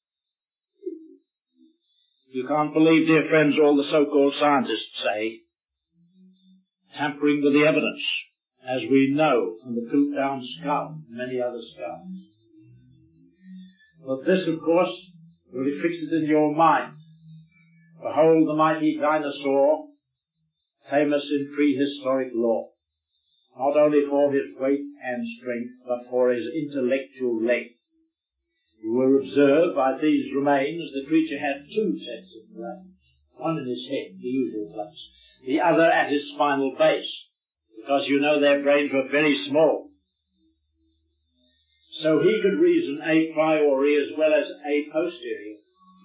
You can't believe, dear friends, all the so-called scientists say, tampering with the evidence, as we know from the Piltdown skull and many other skulls. But this, of course, will fix it in your mind. Behold the mighty dinosaur, famous in prehistoric lore, not only for his weight and strength, but for his intellectual length. You will observe by these remains the creature had two sets of brains, one in his head, the usual place, the other at his spinal base, because you know their brains were very small. So he could reason a priori as well as a posteriori.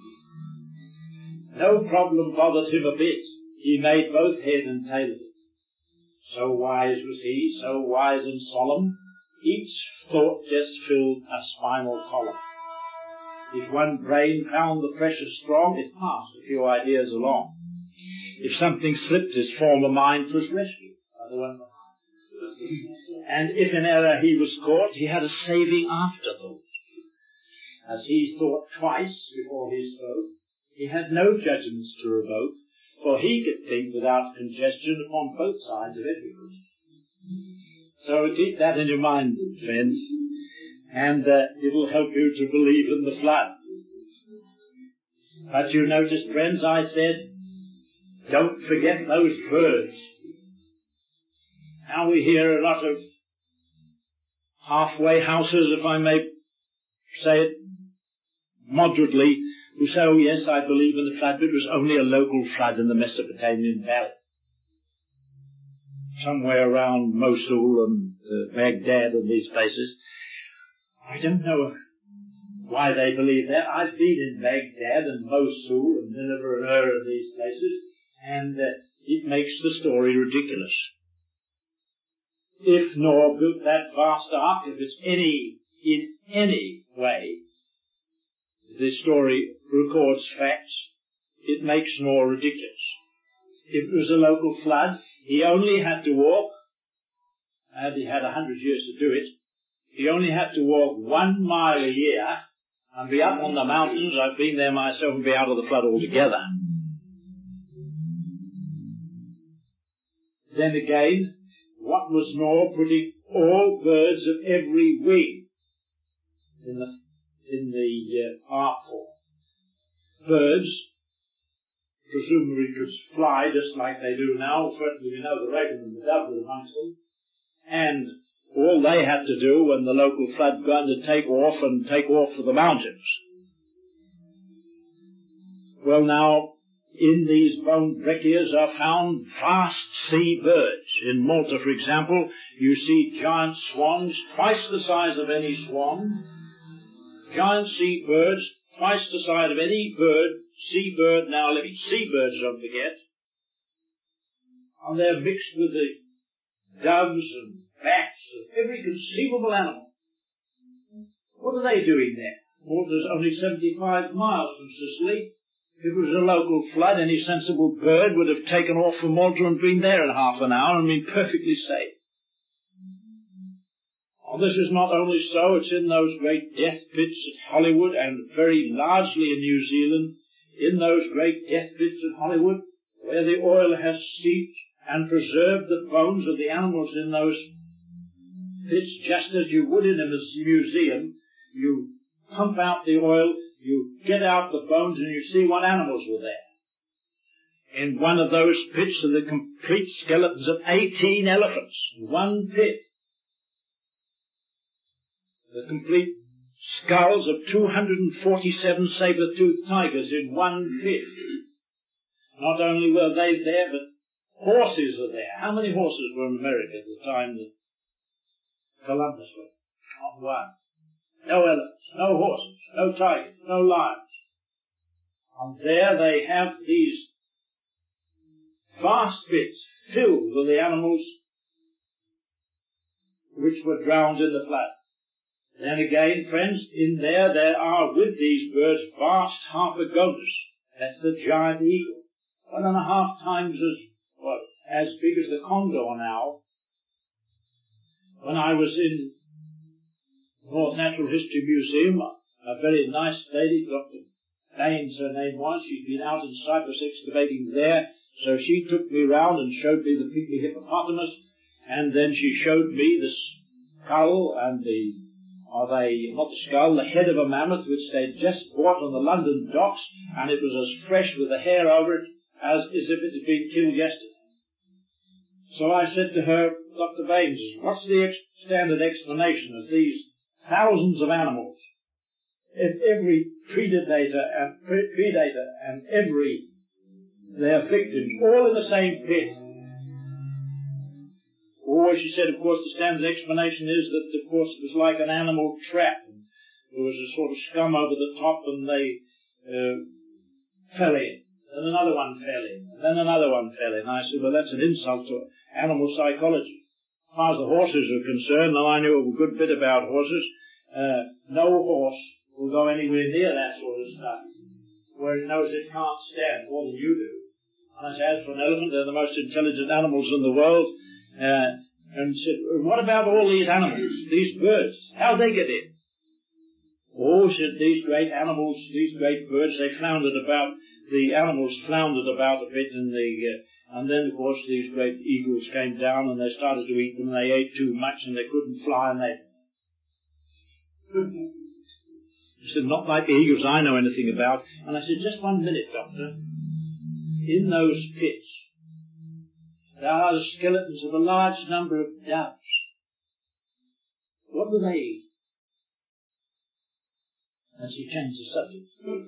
No problem bothered him a bit. He made both head and tail of it. So wise was he, so wise and solemn, each thought just filled a spinal column. If one brain found the pressure strong, it passed a few ideas along. If something slipped his former mind, 'twas rescued by the one behind. And if in error he was caught, he had a saving afterthought. As he thought twice before he spoke, he had no judgments to revoke, for he could think without congestion upon both sides of every question. So keep that in your mind, friends, and it will help you to believe in the flood. But you noticed, friends, I said, don't forget those birds. Now we hear a lot of halfway houses, if I may say it moderately, who say, oh yes, I believe in the flood, but it was only a local flood in the Mesopotamian Valley, somewhere around Mosul and Baghdad and these places. I don't know why they believe that. I've been in Baghdad and Mosul and Nineveh and Ur and these places, and it makes the story ridiculous. If Noah built that vast ark, if it's in any way the story records facts, it makes Noah ridiculous. If it was a local flood, he only had to walk, and he had 100 years to do it, he only had to walk 1 mile a year and be up on the mountains. I've been there myself, and be out of the flood altogether. Then again, what was Noah putting all birds of every wing in the ark for? Birds, presumably, could fly just like they do now. Certainly we know the raven and the dove were amongst them. And all they had to do when the local flood began to take off for the mountains. Well, now, in these bone breccias are found vast sea birds. In Malta, for example, you see giant swans, twice the size of any swan, giant sea birds, twice the size of any seabird now living. Seabirds, don't forget. And they're mixed with the doves and bats and every conceivable animal. What are they doing there? Malta's only 75 miles from Sicily. If it was a local flood, any sensible bird would have taken off from Malta and been there in half an hour and been perfectly safe. Oh, this is not only so, it's in those great death pits at Hollywood and very largely in New Zealand, in those great death pits at Hollywood, where the oil has seeped and preserved the bones of the animals in those pits, just as you would in a museum. You pump out the oil, you get out the bones, and you see what animals were there. In one of those pits are the complete skeletons of 18 elephants in one pit. The complete skulls of 247 saber-toothed tigers in one pit. Not only were they there, but horses are there. How many horses were in America at the time that Columbus went? Not one. No elephants, no horses, no tigers, no lions. And there they have these vast pits filled with the animals which were drowned in the flood. Then again, friends, in there are with these birds vast harpagonus. That's the giant eagle. 1.5 times as big as the condor now. When I was in North Natural History Museum, a very nice lady, Dr. Baines her name was, she'd been out in Cyprus excavating there, so she took me round and showed me the pygmy hippopotamus, and then she showed me the skull and the head of a mammoth which they'd just bought on the London docks, and it was as fresh with the hair over it as if it had been killed yesterday. So I said to her, Dr. Baines, what's the standard explanation of these thousands of animals? If every predator and every their victim, all in the same pit. Or, she said, of course, the standard explanation is that, of course, it was like an animal trap. There was a sort of scum over the top, and they fell in. And another one fell in. And then another one fell in. I said, well, that's an insult to animal psychology. As far as the horses are concerned, now I knew a good bit about horses. No horse will go anywhere near that sort of stuff, where it knows it can't stand more than you do. And I said, as for an elephant, they're the most intelligent animals in the world. And said, what about all these animals, these birds? How'd they get in? Oh, said, these great animals, these great birds, the animals floundered about a bit and then, of course, these great eagles came down and they started to eat them, and they ate too much and they couldn't fly, and they... He said, not like the eagles I know anything about. And I said, just 1 minute, Doctor. In those pits, there are the skeletons of a large number of doves. What do they eat? And she changed the subject.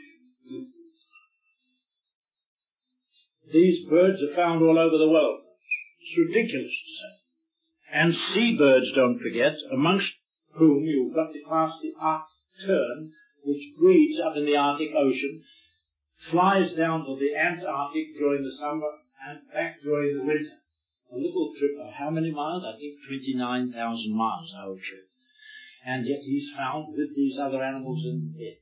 These birds are found all over the world. It's ridiculous to say. And seabirds, don't forget, amongst whom you've got to class the arctic tern, which breeds up in the Arctic Ocean. flies down to the Antarctic during the summer and back during the winter. A little trip of how many miles? I think 29,000 miles, the whole trip. And yet he's found with these other animals in it.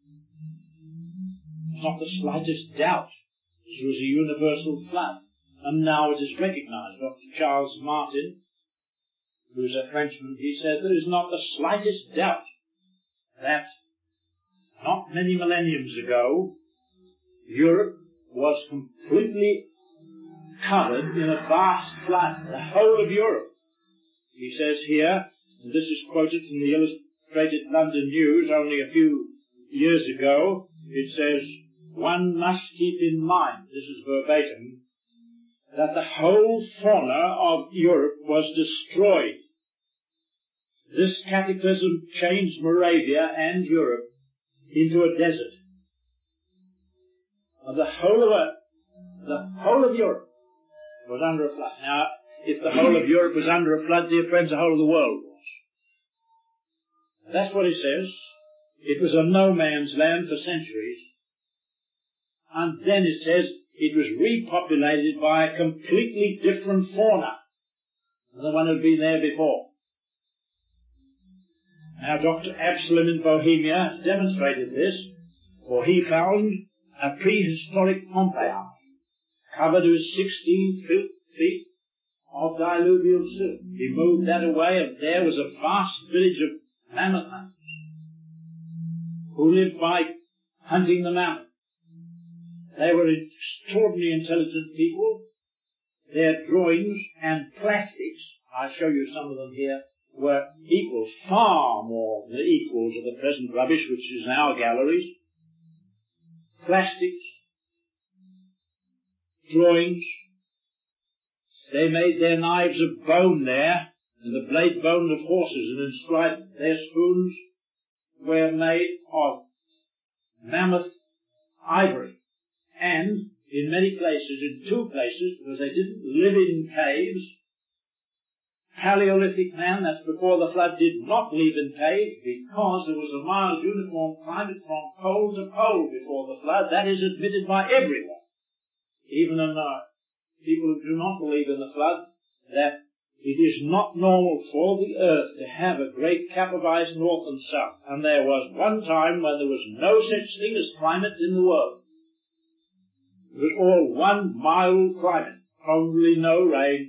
Not the slightest doubt this was a universal flood. And now it is recognized. Dr. Charles Martin, who's a Frenchman, he says there is not the slightest doubt that not many millenniums ago, Europe was completely covered in a vast flood, the whole of Europe. He says here, and this is quoted from the Illustrated London News only a few years ago, it says, one must keep in mind, this is verbatim, that the whole fauna of Europe was destroyed. This cataclysm changed Moravia and Europe into a desert. The whole of Europe was under a flood. Now, if the whole of Europe was under a flood, dear friends, the whole of the world was. That's what he says. It was a no-man's land for centuries. And then it says it was repopulated by a completely different fauna than the one who had been there before. Now, Dr. Absalom in Bohemia demonstrated this, for he found a prehistoric Pompeii covered with 16 feet of diluvial silt. He moved that away, and there was a vast village of mammoth hunters who lived by hunting the mammoth. They were extraordinarily intelligent people. Their drawings and plastics, I'll show you some of them here, were equals, far more than equals of the present rubbish which is in our galleries. Plastics, drawings. They made their knives of bone there, and the blade bone of horses, and inscribed their spoons were made of mammoth ivory. And in many places, in two places, because they didn't live in caves, Paleolithic man, that's before the flood, did not live in caves because there was a mild uniform climate from pole to pole before the flood. That is admitted by everyone, even in people who do not believe in the flood, that it is not normal for the earth to have a great cap of ice north and south. And there was one time when there was no such thing as climate in the world. It was all one mild climate, only no rain.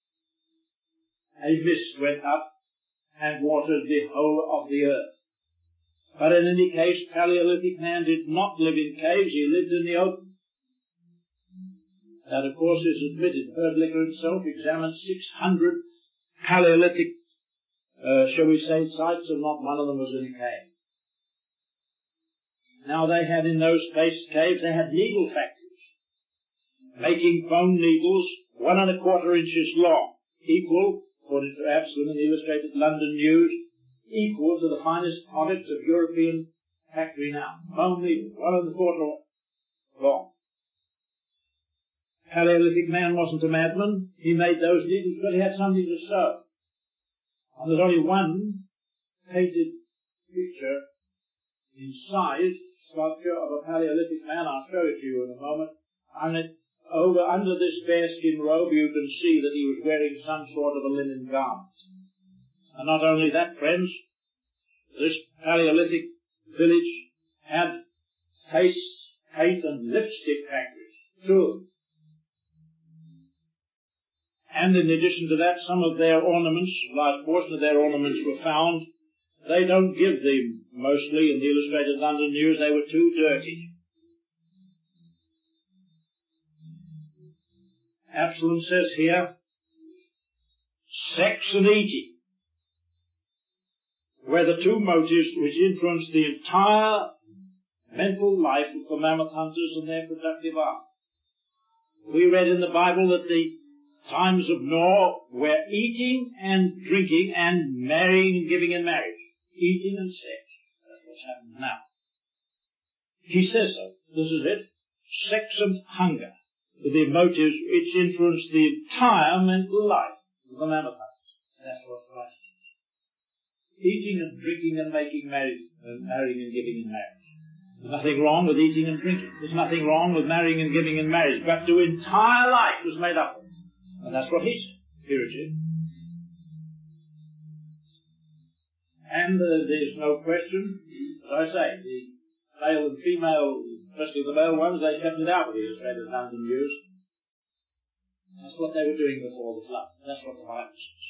A mist went up and watered the whole of the earth. But in any case, Paleolithic man did not live in caves, he lived in the open. That, of course, is admitted. Herdlicker himself examined 600 Paleolithic, shall we say, sites, and not one of them was in a cave. Now, they had in those caves, they had needle factories, making bone needles 1 1/4 inches long, equal, according to Absalom in the Illustrated London News, equal to the finest products of European factory now. Bone needles, 1 1/4 long. Paleolithic man wasn't a madman. He made those needles, but he had something to sew. And there's only one painted picture in size, sculpture of a Paleolithic man. I'll show it to you in a moment. And under this bearskin robe, you can see that he was wearing some sort of a linen garment. And not only that, friends, this Paleolithic village had face, paint, and lipstick factories, 2 of them. And in addition to that, some of their ornaments, a large portion of their ornaments were found. They don't give them, mostly, in the Illustrated London News, they were too dirty. Absalom says here, sex and eating were the 2 motives which influenced the entire mental life of the mammoth hunters and their productive art. We read in the Bible that the times of Noah were eating and drinking and marrying and giving in marriage. Eating and sex. That's what's happened now. He says so. This is it. Sex and hunger were the motives which influenced the entire mental life of the mammoth hunters. That's what's right. Eating and drinking and making marriage, and marrying and giving in marriage. There's nothing wrong with eating and drinking. There's nothing wrong with marrying and giving in marriage. But the entire life was made up of it. And that's what he said. Here it is. And there's no question, as I say, the male and female, especially the male ones, they kept it out with the Australian London News. That's what they were doing before the flood. That's what the Bible says.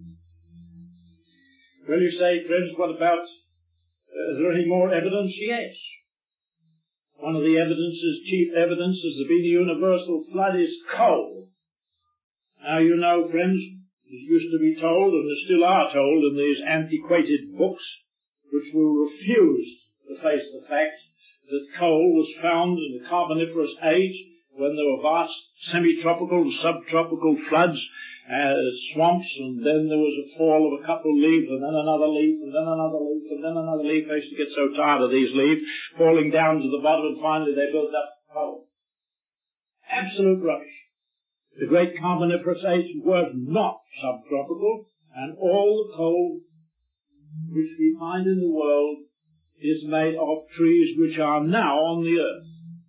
Well, you say, friends, what about, is there any more evidence? Yes. One of the evidences, chief evidences of being a universal flood is coal. Now, you know, friends, it used to be told, and they still are told in these antiquated books, which will refuse to face the fact that coal was found in the Carboniferous Age when there were vast semi-tropical and subtropical floods, swamps, and then there was a fall of a couple of leaves, and then another leaf, and then another leaf, and then another leaf. They used to get so tired of these leaves falling down to the bottom, and finally they built up coal. Absolute rubbish. The great Carboniferous Age was not subtropical, and all the coal which we find in the world is made of trees which are now on the earth.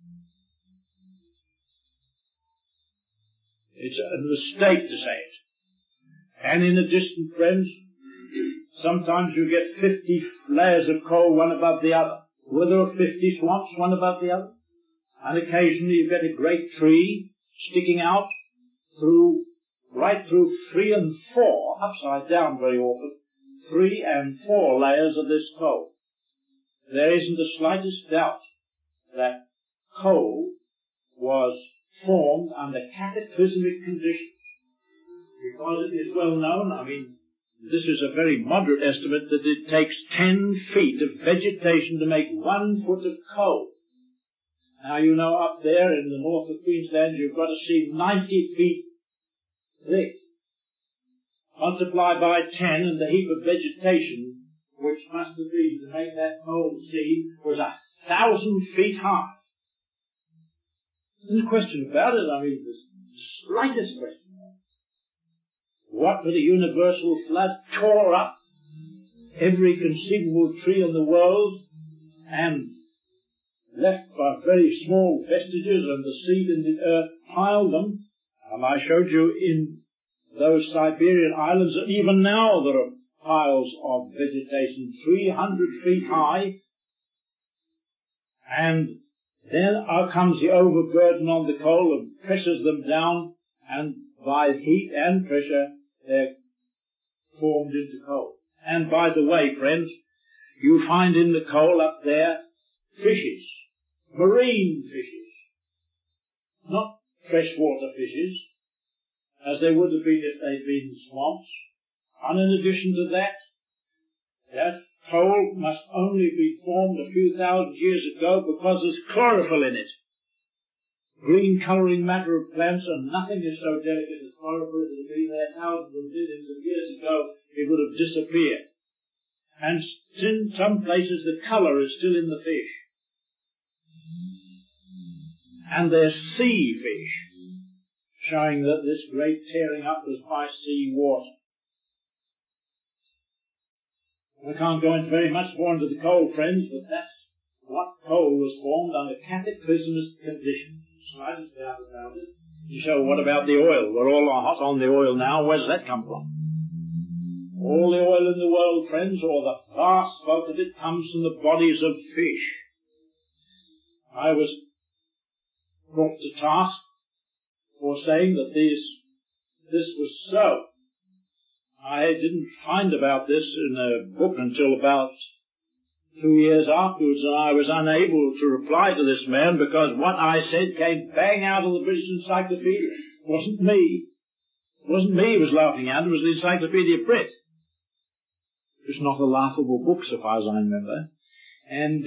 It's a mistake to say it. And in addition, friends, sometimes you get 50 layers of coal one above the other. Were there 50 swamps one above the other? And occasionally you get a great tree sticking out right through 3 and 4, upside down very often, 3 and 4 layers of this coal. There isn't the slightest doubt that coal was formed under cataclysmic conditions. Because it is well known, I mean, this is a very moderate estimate, that it takes 10 feet of vegetation to make 1 foot of coal. Now, you know, up there in the north of Queensland, you've got to see 90 feet thick. Multiply by 10, and the heap of vegetation which must have been to make that coal seed was 1,000 feet high. There's no question about it. I mean, there's the slightest question about it. What with a universal flood tore up every conceivable tree in the world and left by very small vestiges, and the seed in the earth piled them. And I showed you in those Siberian islands that even now there are piles of vegetation 300 feet high, and then comes the overburden on the coal and presses them down, and by heat and pressure they're formed into coal. And by the way, friends, you find in the coal up there fishes, marine fishes, not freshwater fishes, as they would have been if they'd been in swamps. And in addition to that, that coal must only be formed a few thousand years ago because there's chlorophyll in it. Green colouring matter of plants, and nothing is so delicate as chlorophyll. It would have been there thousands of millions of years ago, it would have disappeared. And in some places the colour is still in the fish. And they're sea fish, showing that this great tearing up was by sea water. I can't go into very much more into the coal, friends, but that's what coal was formed under cataclysmic conditions. Slightest doubt about it. You show, what about the oil? We're all hot on the oil now. Where does that come from? All the oil in the world, friends, or the vast bulk of it, comes from the bodies of fish. I was brought to task for saying that this was so. I didn't find about this in a book until about 2 years afterwards, and I was unable to reply to this man because what I said came bang out of the British Encyclopedia. It wasn't me. It wasn't me who was laughing at it. It was the Encyclopedia Brit. It was not a laughable book, so far as I remember. And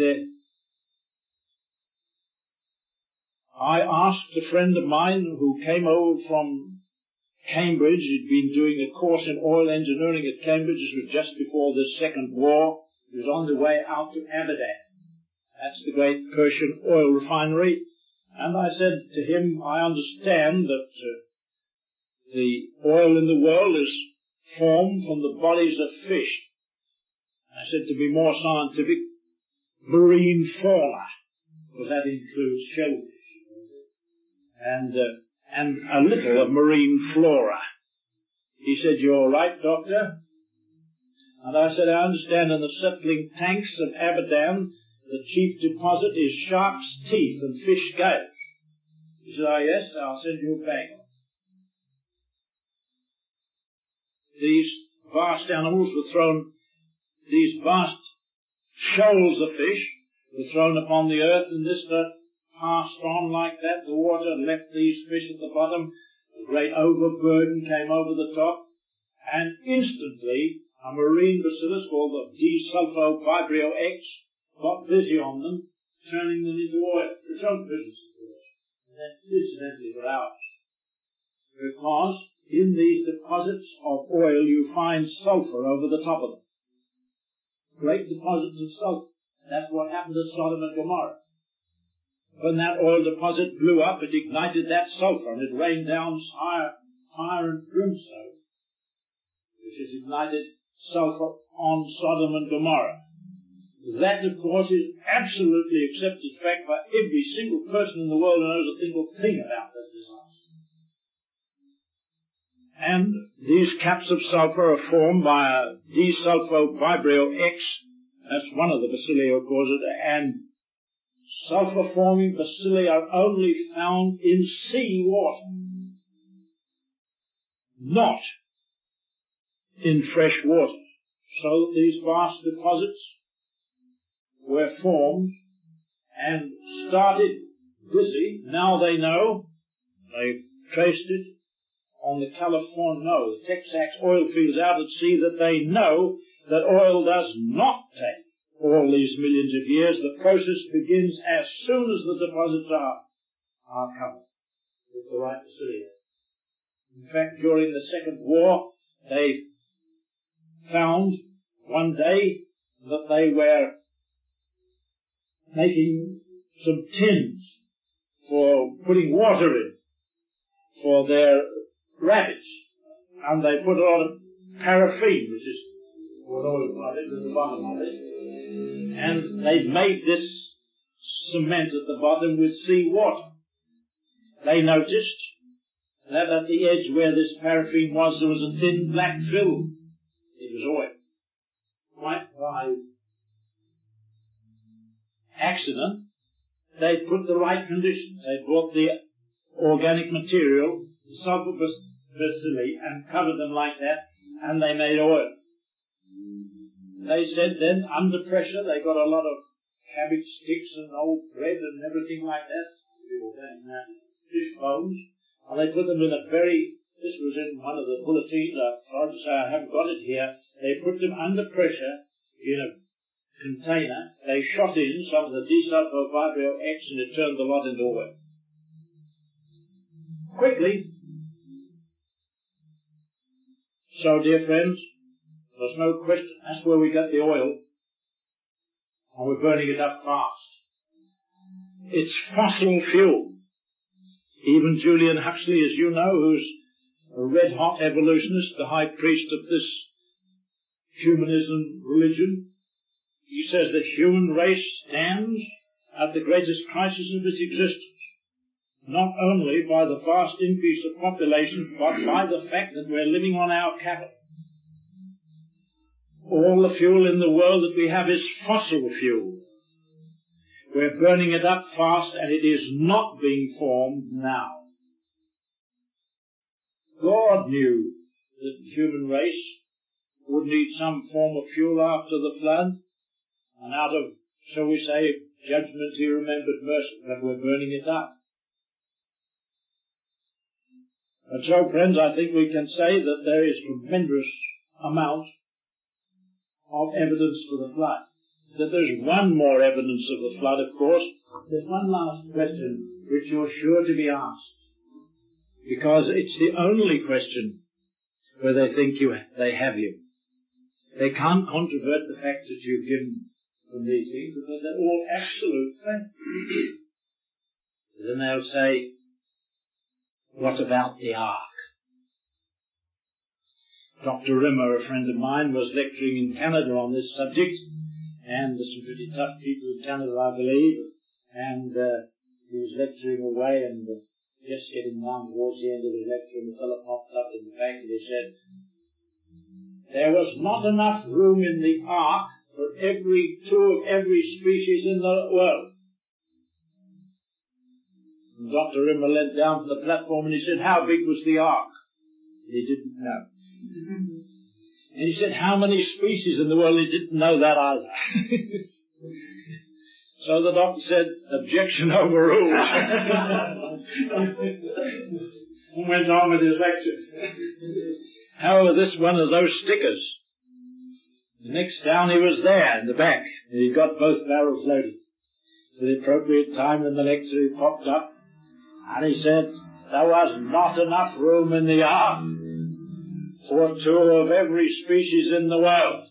I asked a friend of mine who came over from Cambridge. He'd been doing a course in oil engineering at Cambridge. This was just before the Second War. He was on the way out to Abadan. That's the great Persian oil refinery. And I said to him, I understand that the oil in the world is formed from the bodies of fish. I said, to be more scientific, marine fauna. that includes shellfish and a little of marine flora. He said, "You're right, Doctor." And I said, "I understand in the settling tanks of Abadan, the chief deposit is shark's teeth and fish scales." He said, "Oh yes, I'll send you a bag." These vast animals were thrown, these vast shoals of fish were thrown upon the earth, and this passed on like that. The water left these fish at the bottom. A great overburden came over the top, and instantly a marine bacillus called the D-sulfovibrio X got busy on them, turning them into oil. Its own business, of course. And that's incidentally for ours. Because in these deposits of oil you find sulfur over the top of them. Great deposits of sulfur. That's what happened at Sodom and Gomorrah. When that oil deposit blew up, it ignited that sulfur, and it rained down fire and brimstone, which has ignited sulfur on Sodom and Gomorrah. That, of course, is absolutely accepted fact by every single person in the world who knows a single thing about this disaster. And these caps of sulfur are formed by a D-sulfovibrio X, that's one of the bacilli who cause it, and sulfur-forming bacilli are only found in sea water, not in fresh water. So these vast deposits were formed and started busy. Now they know, they traced it on the the Texaco oil fields out at sea, that they know that oil does not take all these millions of years. The process begins as soon as the deposits are covered with the right bacilli. In fact, during the Second War, they found one day that they were making some tins for putting water in for their rabbits, and they put a lot of paraffin, which is what oil product at the bottom of it, and they made this cement at the bottom with sea water. They noticed that at the edge where this paraffin was, there was a thin black film. It was oil. Quite by accident, they put the right conditions. They brought the organic material, the sulfur bacilli, and covered them like that, and they made oil. They said then, under pressure, they got a lot of cabbage sticks and old bread and everything like that, fish bones, and they put them in a this was in one of the bulletins, I'm sorry to say I haven't got it here, they put them under pressure in a container, they shot in some of the D-sulfovibrio X, and it turned the lot into oil. Quickly. So, dear friends, there's no question, that's where we got the oil, and we're burning it up fast. It's fossil fuel. Even Julian Huxley, as you know, who's a red-hot evolutionist, the high priest of this humanism religion, he says the human race stands at the greatest crisis of its existence, not only by the vast increase of population, but by the fact that we're living on our capital. All the fuel in the world that we have is fossil fuel. We're burning it up fast, and it is not being formed now. God knew that the human race would need some form of fuel after the flood, and out of, shall we say, judgment he remembered mercy, but we're burning it up. And so, friends, I think we can say that there is tremendous amount of evidence for the flood. That there's one more evidence of the flood, of course. There's one last question which you're sure to be asked, because it's the only question where they think they have you. They can't controvert the fact that you've given them these things, because they're all absolute facts. Then they'll say, what about the ark? Dr. Rimmer, a friend of mine, was lecturing in Canada on this subject, and there's some pretty tough people in Canada, I believe, and he was lecturing away, and just getting down towards the end of the lecture, and the fellow popped up in the back and he said, there was not enough room in the ark for two of every species in the world. And Dr. Rimmer leant down from the platform and he said, how big was the ark? And he didn't know. And he said, how many species in the world? He didn't know that either. So the doctor said, objection overruled. And went on with his lecture. However, this one of those stickers. The next down he was there in the back, and he got both barrels loaded. So the appropriate time in the lecture he popped up, and he said, there was not enough room in the ark for two of every species in the world.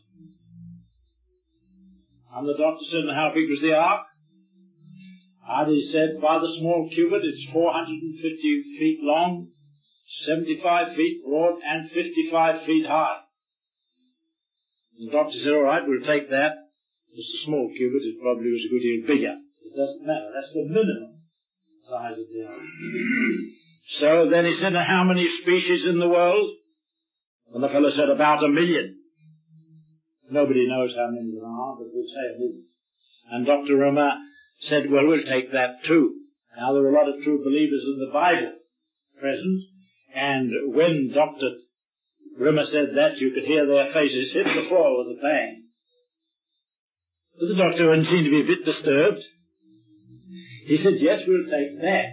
And the doctor said, and how big was the ark? And he said, by the small cubit, it's 450 feet long, 75 feet broad, and 55 feet high. And the doctor said, all right, we'll take that. It's a small cubit, it probably was a good deal bigger. It doesn't matter, that's the minimum size of the ark. So then he said, how many species in the world? And the fellow said, about 1 million. Nobody knows how many there are, but we'll say 1 million. And Dr. Rimmer said, well, we'll take that too. Now, there are a lot of true believers in the Bible present, and when Dr. Rimmer said that, you could hear their faces hit the floor with a bang. But the doctor didn't seem to be a bit disturbed. He said, yes, we'll take that.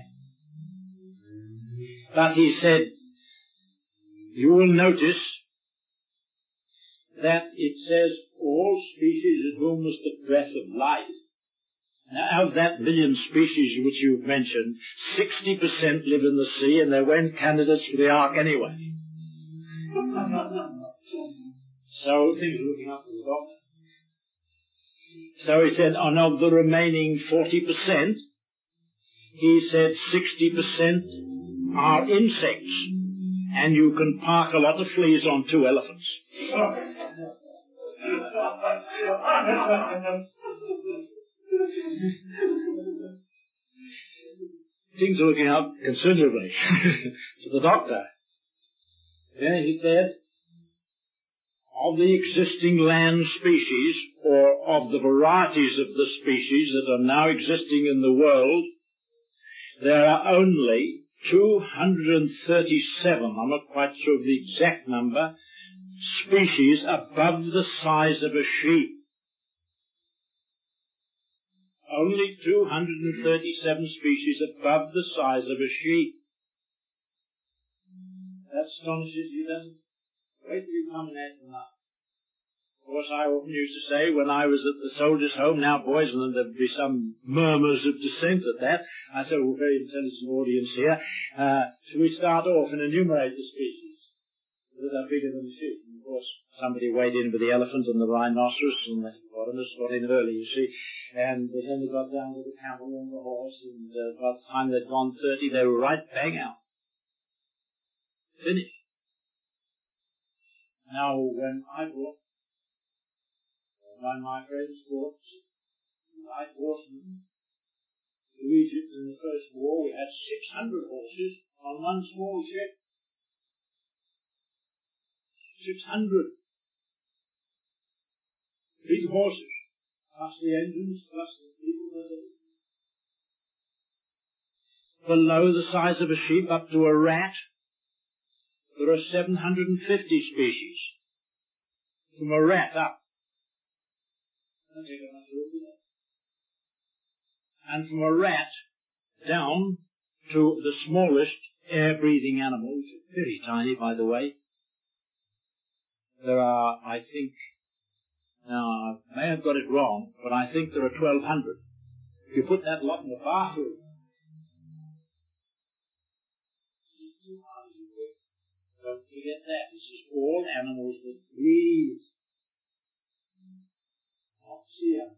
But he said, you will notice that it says all species in whom was the breath of life. Now, of that 1 million species which you've mentioned, 60% live in the sea, and they weren't candidates for the ark anyway. So things are looking up for the doctor. So he said, and of the remaining 40%, he said 60% are insects, and you can park a lot of fleas on 2 elephants. Things are looking up considerably to the doctor. Then he said, of the existing land species, or of the varieties of the species that are now existing in the world, there are only 237, I'm not quite sure of the exact number, species above the size of a sheep. Only 237 species above the size of a sheep. That astonishes you, doesn't it? Wait till you come and add them up. Of course, I often used to say when I was at the soldiers' home, now boys, and there'd be some murmurs of dissent at that, I said, well, very intelligent audience here, should we start off and enumerate the species that are bigger than the sheep? And of course, somebody weighed in with the elephant and the rhinoceros, and the hippopotamus got in early, you see, and then they got down to the camel and the horse, and by the time they'd gone 30, they were right bang out. Finished. Now, when I brought my friends brought light horsemen to Egypt in the First War, we had 600 horses on one small ship. 600 big horses, plus the engines, plus the people that are below the size of a sheep up to a rat. There are 750 species. From a rat up. And from a rat down to the smallest air-breathing animal, which is very tiny, by the way. There are, I think, now I may have got it wrong, but I think there are 1,200. If you put that lot in the bathroom, don't forget that. This is all animals that breathe. Not here.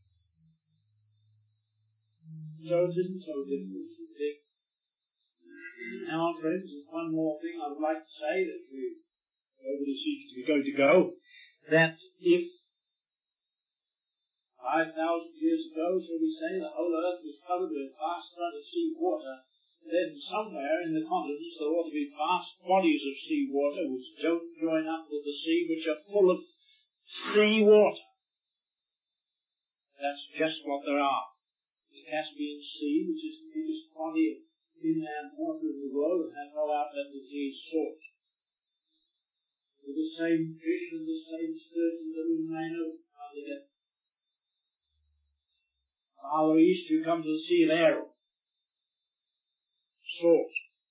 So it isn't so difficult to think. Now, friends, there's one more thing I would like to say that everybody seems to be going to go. That if 5,000 years ago, shall we say, the whole earth was covered with vast floods of sea water, then somewhere in the continents there ought to be vast bodies of sea water which don't join up with the sea, which are full of sea water. That's just what there are. The Caspian Sea, which is the biggest body of inland water in the world, and has no outlet to these salt. With the same fish and the same sturgeon that remain open together. Farther east you come to the Sea of Aral. Salt.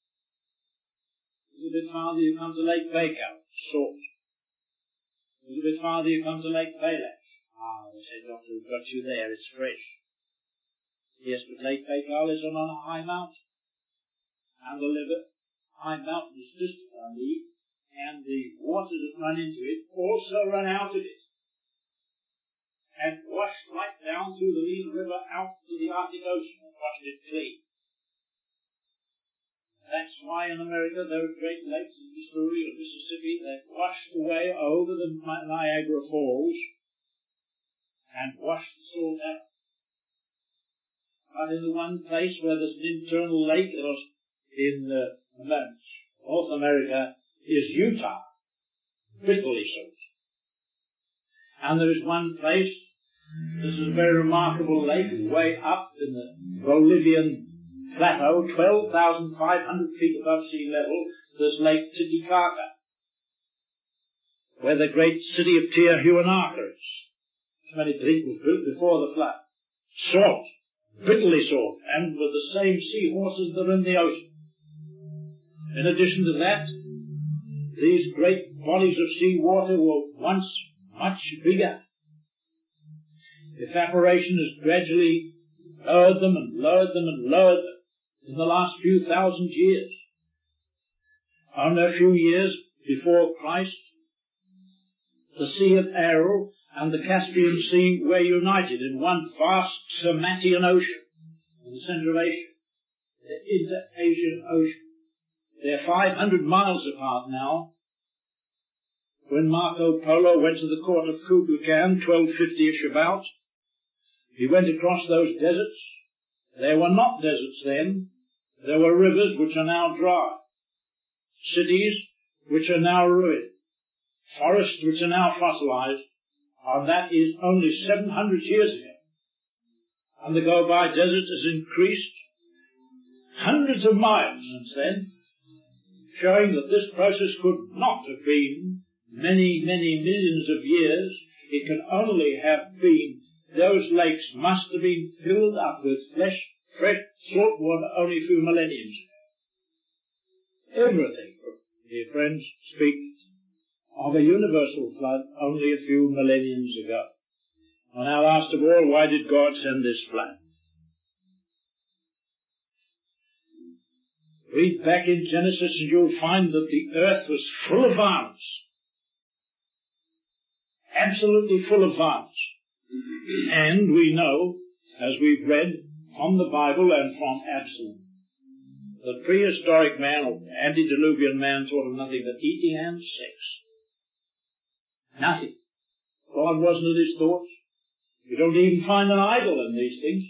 A little bit farther you come to Lake Baikal. Salt. A little bit farther you come to Lake Balash. They say, Doctor, we've got you there, it's fresh. Yes, but Lake Baikal is on a high mountain. And the high mountain is distant on the east, and the waters that run into it also run out of it. And wash right down through the Nile River out to the Arctic Ocean and wash it clean. That's why in America those great lakes in Missouri and Mississippi, they've washed away over the Niagara Falls and washed the salt out. But in the one place where there's an internal lake in North America is Utah, bitterly salt. And there is one place, this is a very remarkable lake, way up in the Bolivian plateau, 12,500 feet above sea level, there's Lake Titicaca, where the great city of Tiahuanaca is. Many people was built before the flood. Salt, bitterly salt, and with the same seahorses that are in the ocean. In addition to that, these great bodies of sea water were once much bigger. Evaporation has gradually lowered them and lowered them and lowered them in the last few thousand years. Only a few years before Christ, the Sea of Aral and the Caspian Sea were united in one vast Sarmatian ocean in the center of Asia, the Inter-Asian Ocean. They're 500 miles apart now. When Marco Polo went to the court of Kukulkan, 1250-ish about, he went across those deserts. They were not deserts then. There were rivers which are now dry, cities which are now ruined, forests which are now fossilized, and that is only 700 years ago. And the Gobi Desert has increased hundreds of miles since then, showing that this process could not have been many, many millions of years. It can only have been, those lakes must have been filled up with fresh salt water only a few millenniums ago. Everything, dear friends, speaks of a universal flood only a few millenniums ago. And now, last of all, why did God send this flood? Read back in Genesis and you'll find that the earth was full of violence. Absolutely full of violence. And we know, as we've read from the Bible and from Absalom, the prehistoric man or antediluvian man thought of nothing but eating and sex. Nothing. God wasn't in his thoughts. You don't even find an idol in these things.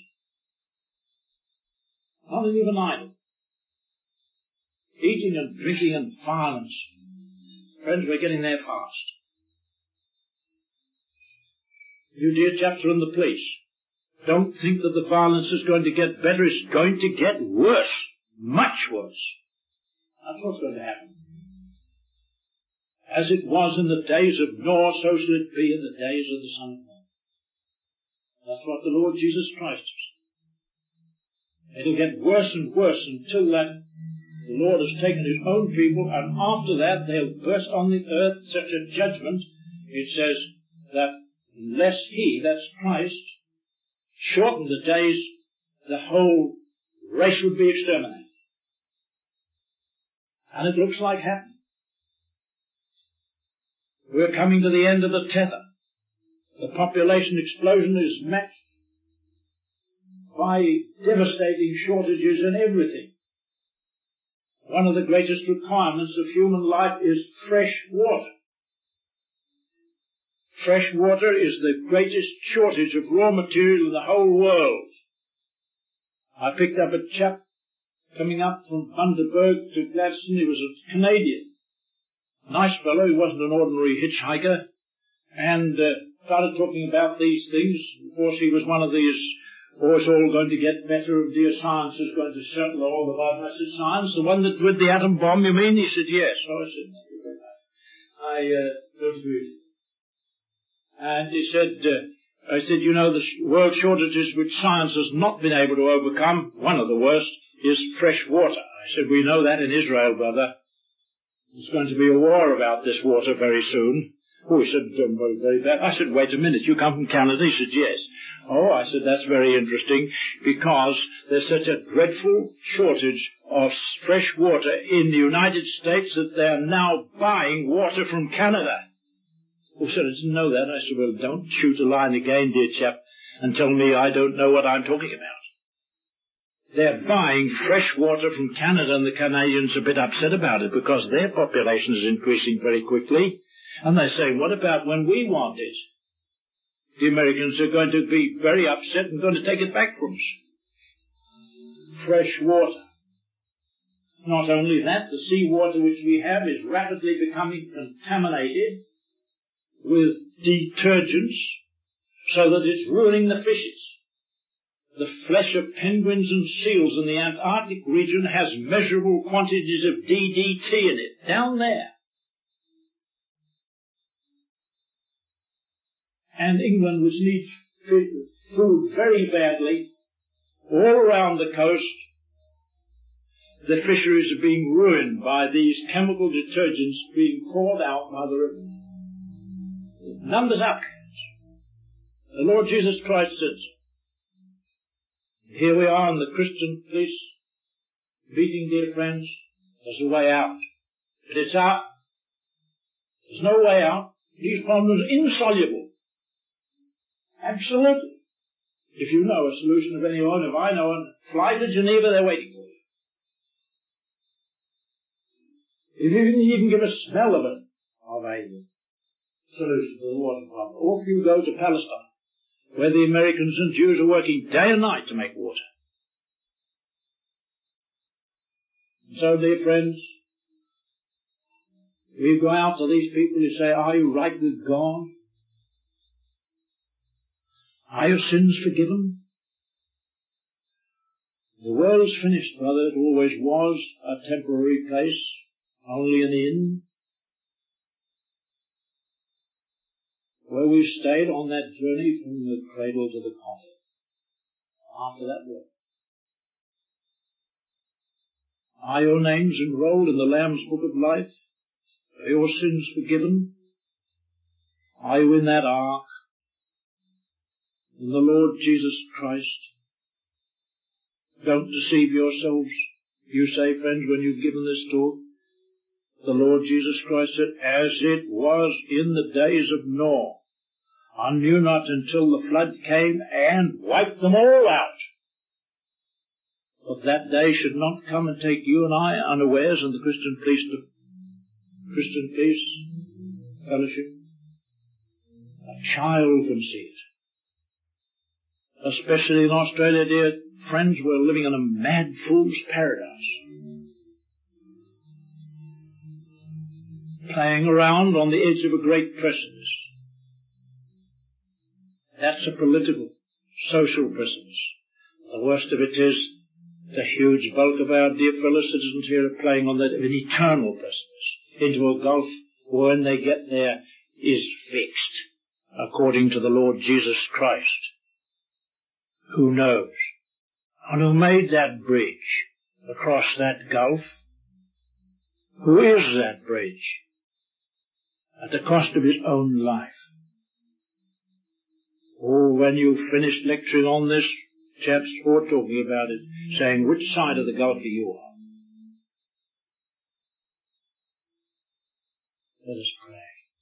Not even an idol. Eating and drinking and violence. Friends, we're getting there fast. New Deer chapter on the police. Don't think that the violence is going to get better. It's going to get worse. Much worse. That's what's going to happen. As it was in the days of Noah, so shall it be in the days of the Son of Man. That's what the Lord Jesus Christ is. It'll get worse and worse until that the Lord has taken his own people, and after that they'll burst on the earth such a judgment. It says that unless he, that's Christ, shortened the days, the whole race would be exterminated. And it looks like happening. We're coming to the end of the tether. The population explosion is matched by devastating shortages in everything. One of the greatest requirements of human life is fresh water. fresh water is the greatest shortage of raw material in the whole world. I picked up a chap coming up from Bundaberg to Gladstone. He was a Canadian. Nice fellow, he wasn't an ordinary hitchhiker, and started talking about these things. Of course, he was one of these, oh, it's all going to get better, dear science is going to settle all about. I said, science, the one that with the atom bomb, you mean? He said, yes. So I said, I don't agree. And he said, I said, you know, the world shortages which science has not been able to overcome, one of the worst, is fresh water. I said, we know that in Israel, brother. There's going to be a war about this water very soon. Oh, he said, very, very bad. I said, wait a minute, you come from Canada? He said, yes. Oh, I said, that's very interesting, because there's such a dreadful shortage of fresh water in the United States that they're now buying water from Canada. Oh, sir, I didn't know that. I said, well, don't shoot a line again, dear chap, and tell me I don't know what I'm talking about. They're buying fresh water from Canada, and the Canadians are a bit upset about it because their population is increasing very quickly. And they say, what about when we want it? The Americans are going to be very upset and going to take it back from us. Fresh water. Not only that, the seawater which we have is rapidly becoming contaminated with detergents so that it's ruining the fishes. The flesh of penguins and seals in the Antarctic region has measurable quantities of DDT in it, down there. And England, which needs food very badly, all around the coast, the fisheries are being ruined by these chemical detergents being poured out by the river. Numbers up. The Lord Jesus Christ says, here we are in the Christian police meeting, dear friends. There's a way out. But it's out. There's no way out. These problems are insoluble. Absolutely. If you know a solution of any one, if I know one, fly to Geneva, they're waiting for you. If you even give a smell of a solution to the water problem, or if you go to Palestine, where the Americans and Jews are working day and night to make water. And so, dear friends, we go out to these people who say, are you right with God? Are your sins forgiven? The world is finished, brother. It always was a temporary place, only an inn, where we stayed on that journey from the cradle to the coffin. After that work. Are your names enrolled in the Lamb's Book of Life? Are your sins forgiven? Are you in that ark? In the Lord Jesus Christ? Don't deceive yourselves. You say, friends, when you've given this talk, the Lord Jesus Christ said, as it was in the days of Noah, I knew not until the flood came and wiped them all out. But that day should not come and take you and I unawares in the Christian Peace Fellowship. A child can see it. Especially in Australia, dear friends, we're living in a mad fool's paradise. Playing around on the edge of a great precipice. That's a political, social precipice. The worst of it is the huge bulk of our dear fellow citizens here are playing on that of an eternal precipice into a gulf where when they get there is fixed according to the Lord Jesus Christ. Who knows? And who made that bridge across that gulf? Who is that bridge? At the cost of his own life. Oh, when you've finished lecturing on this, chaps, or talking about it, saying which side of the gulf are you on? Let us pray.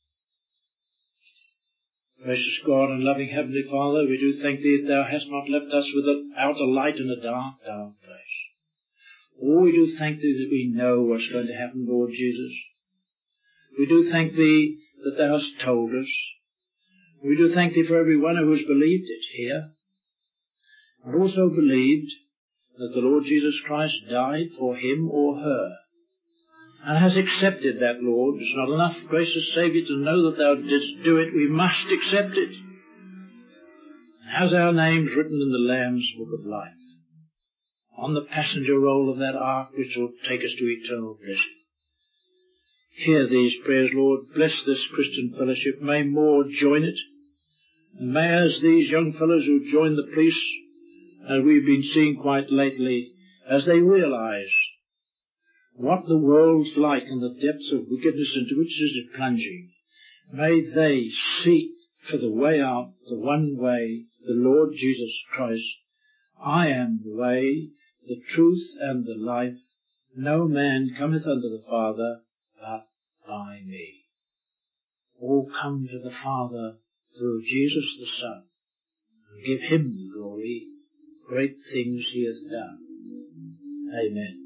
Gracious God and loving Heavenly Father, we do thank Thee that Thou hast not left us without a light in a dark, dark place. Oh, we do thank Thee that we know what's going to happen, Lord Jesus. We do thank Thee that Thou hast told us. We do thank thee for every one who has believed it here, and also believed that the Lord Jesus Christ died for him or her, and has accepted that, Lord. It's not enough, gracious Saviour, to know that thou didst do it. We must accept it. Has our names written in the Lamb's Book of Life, on the passenger roll of that ark which will take us to eternal blessing. Hear these prayers, Lord. Bless this Christian fellowship. May more join it. And may, as these young fellows who join the priests, as we've been seeing quite lately, as they realize what the world's like and the depths of wickedness into which it is plunging, may they seek for the way out, the one way, the Lord Jesus Christ. I am the way, the truth, and the life. No man cometh unto the Father but by me. All come to the Father through Jesus the Son, and give him the glory. Great things he hath done. Amen.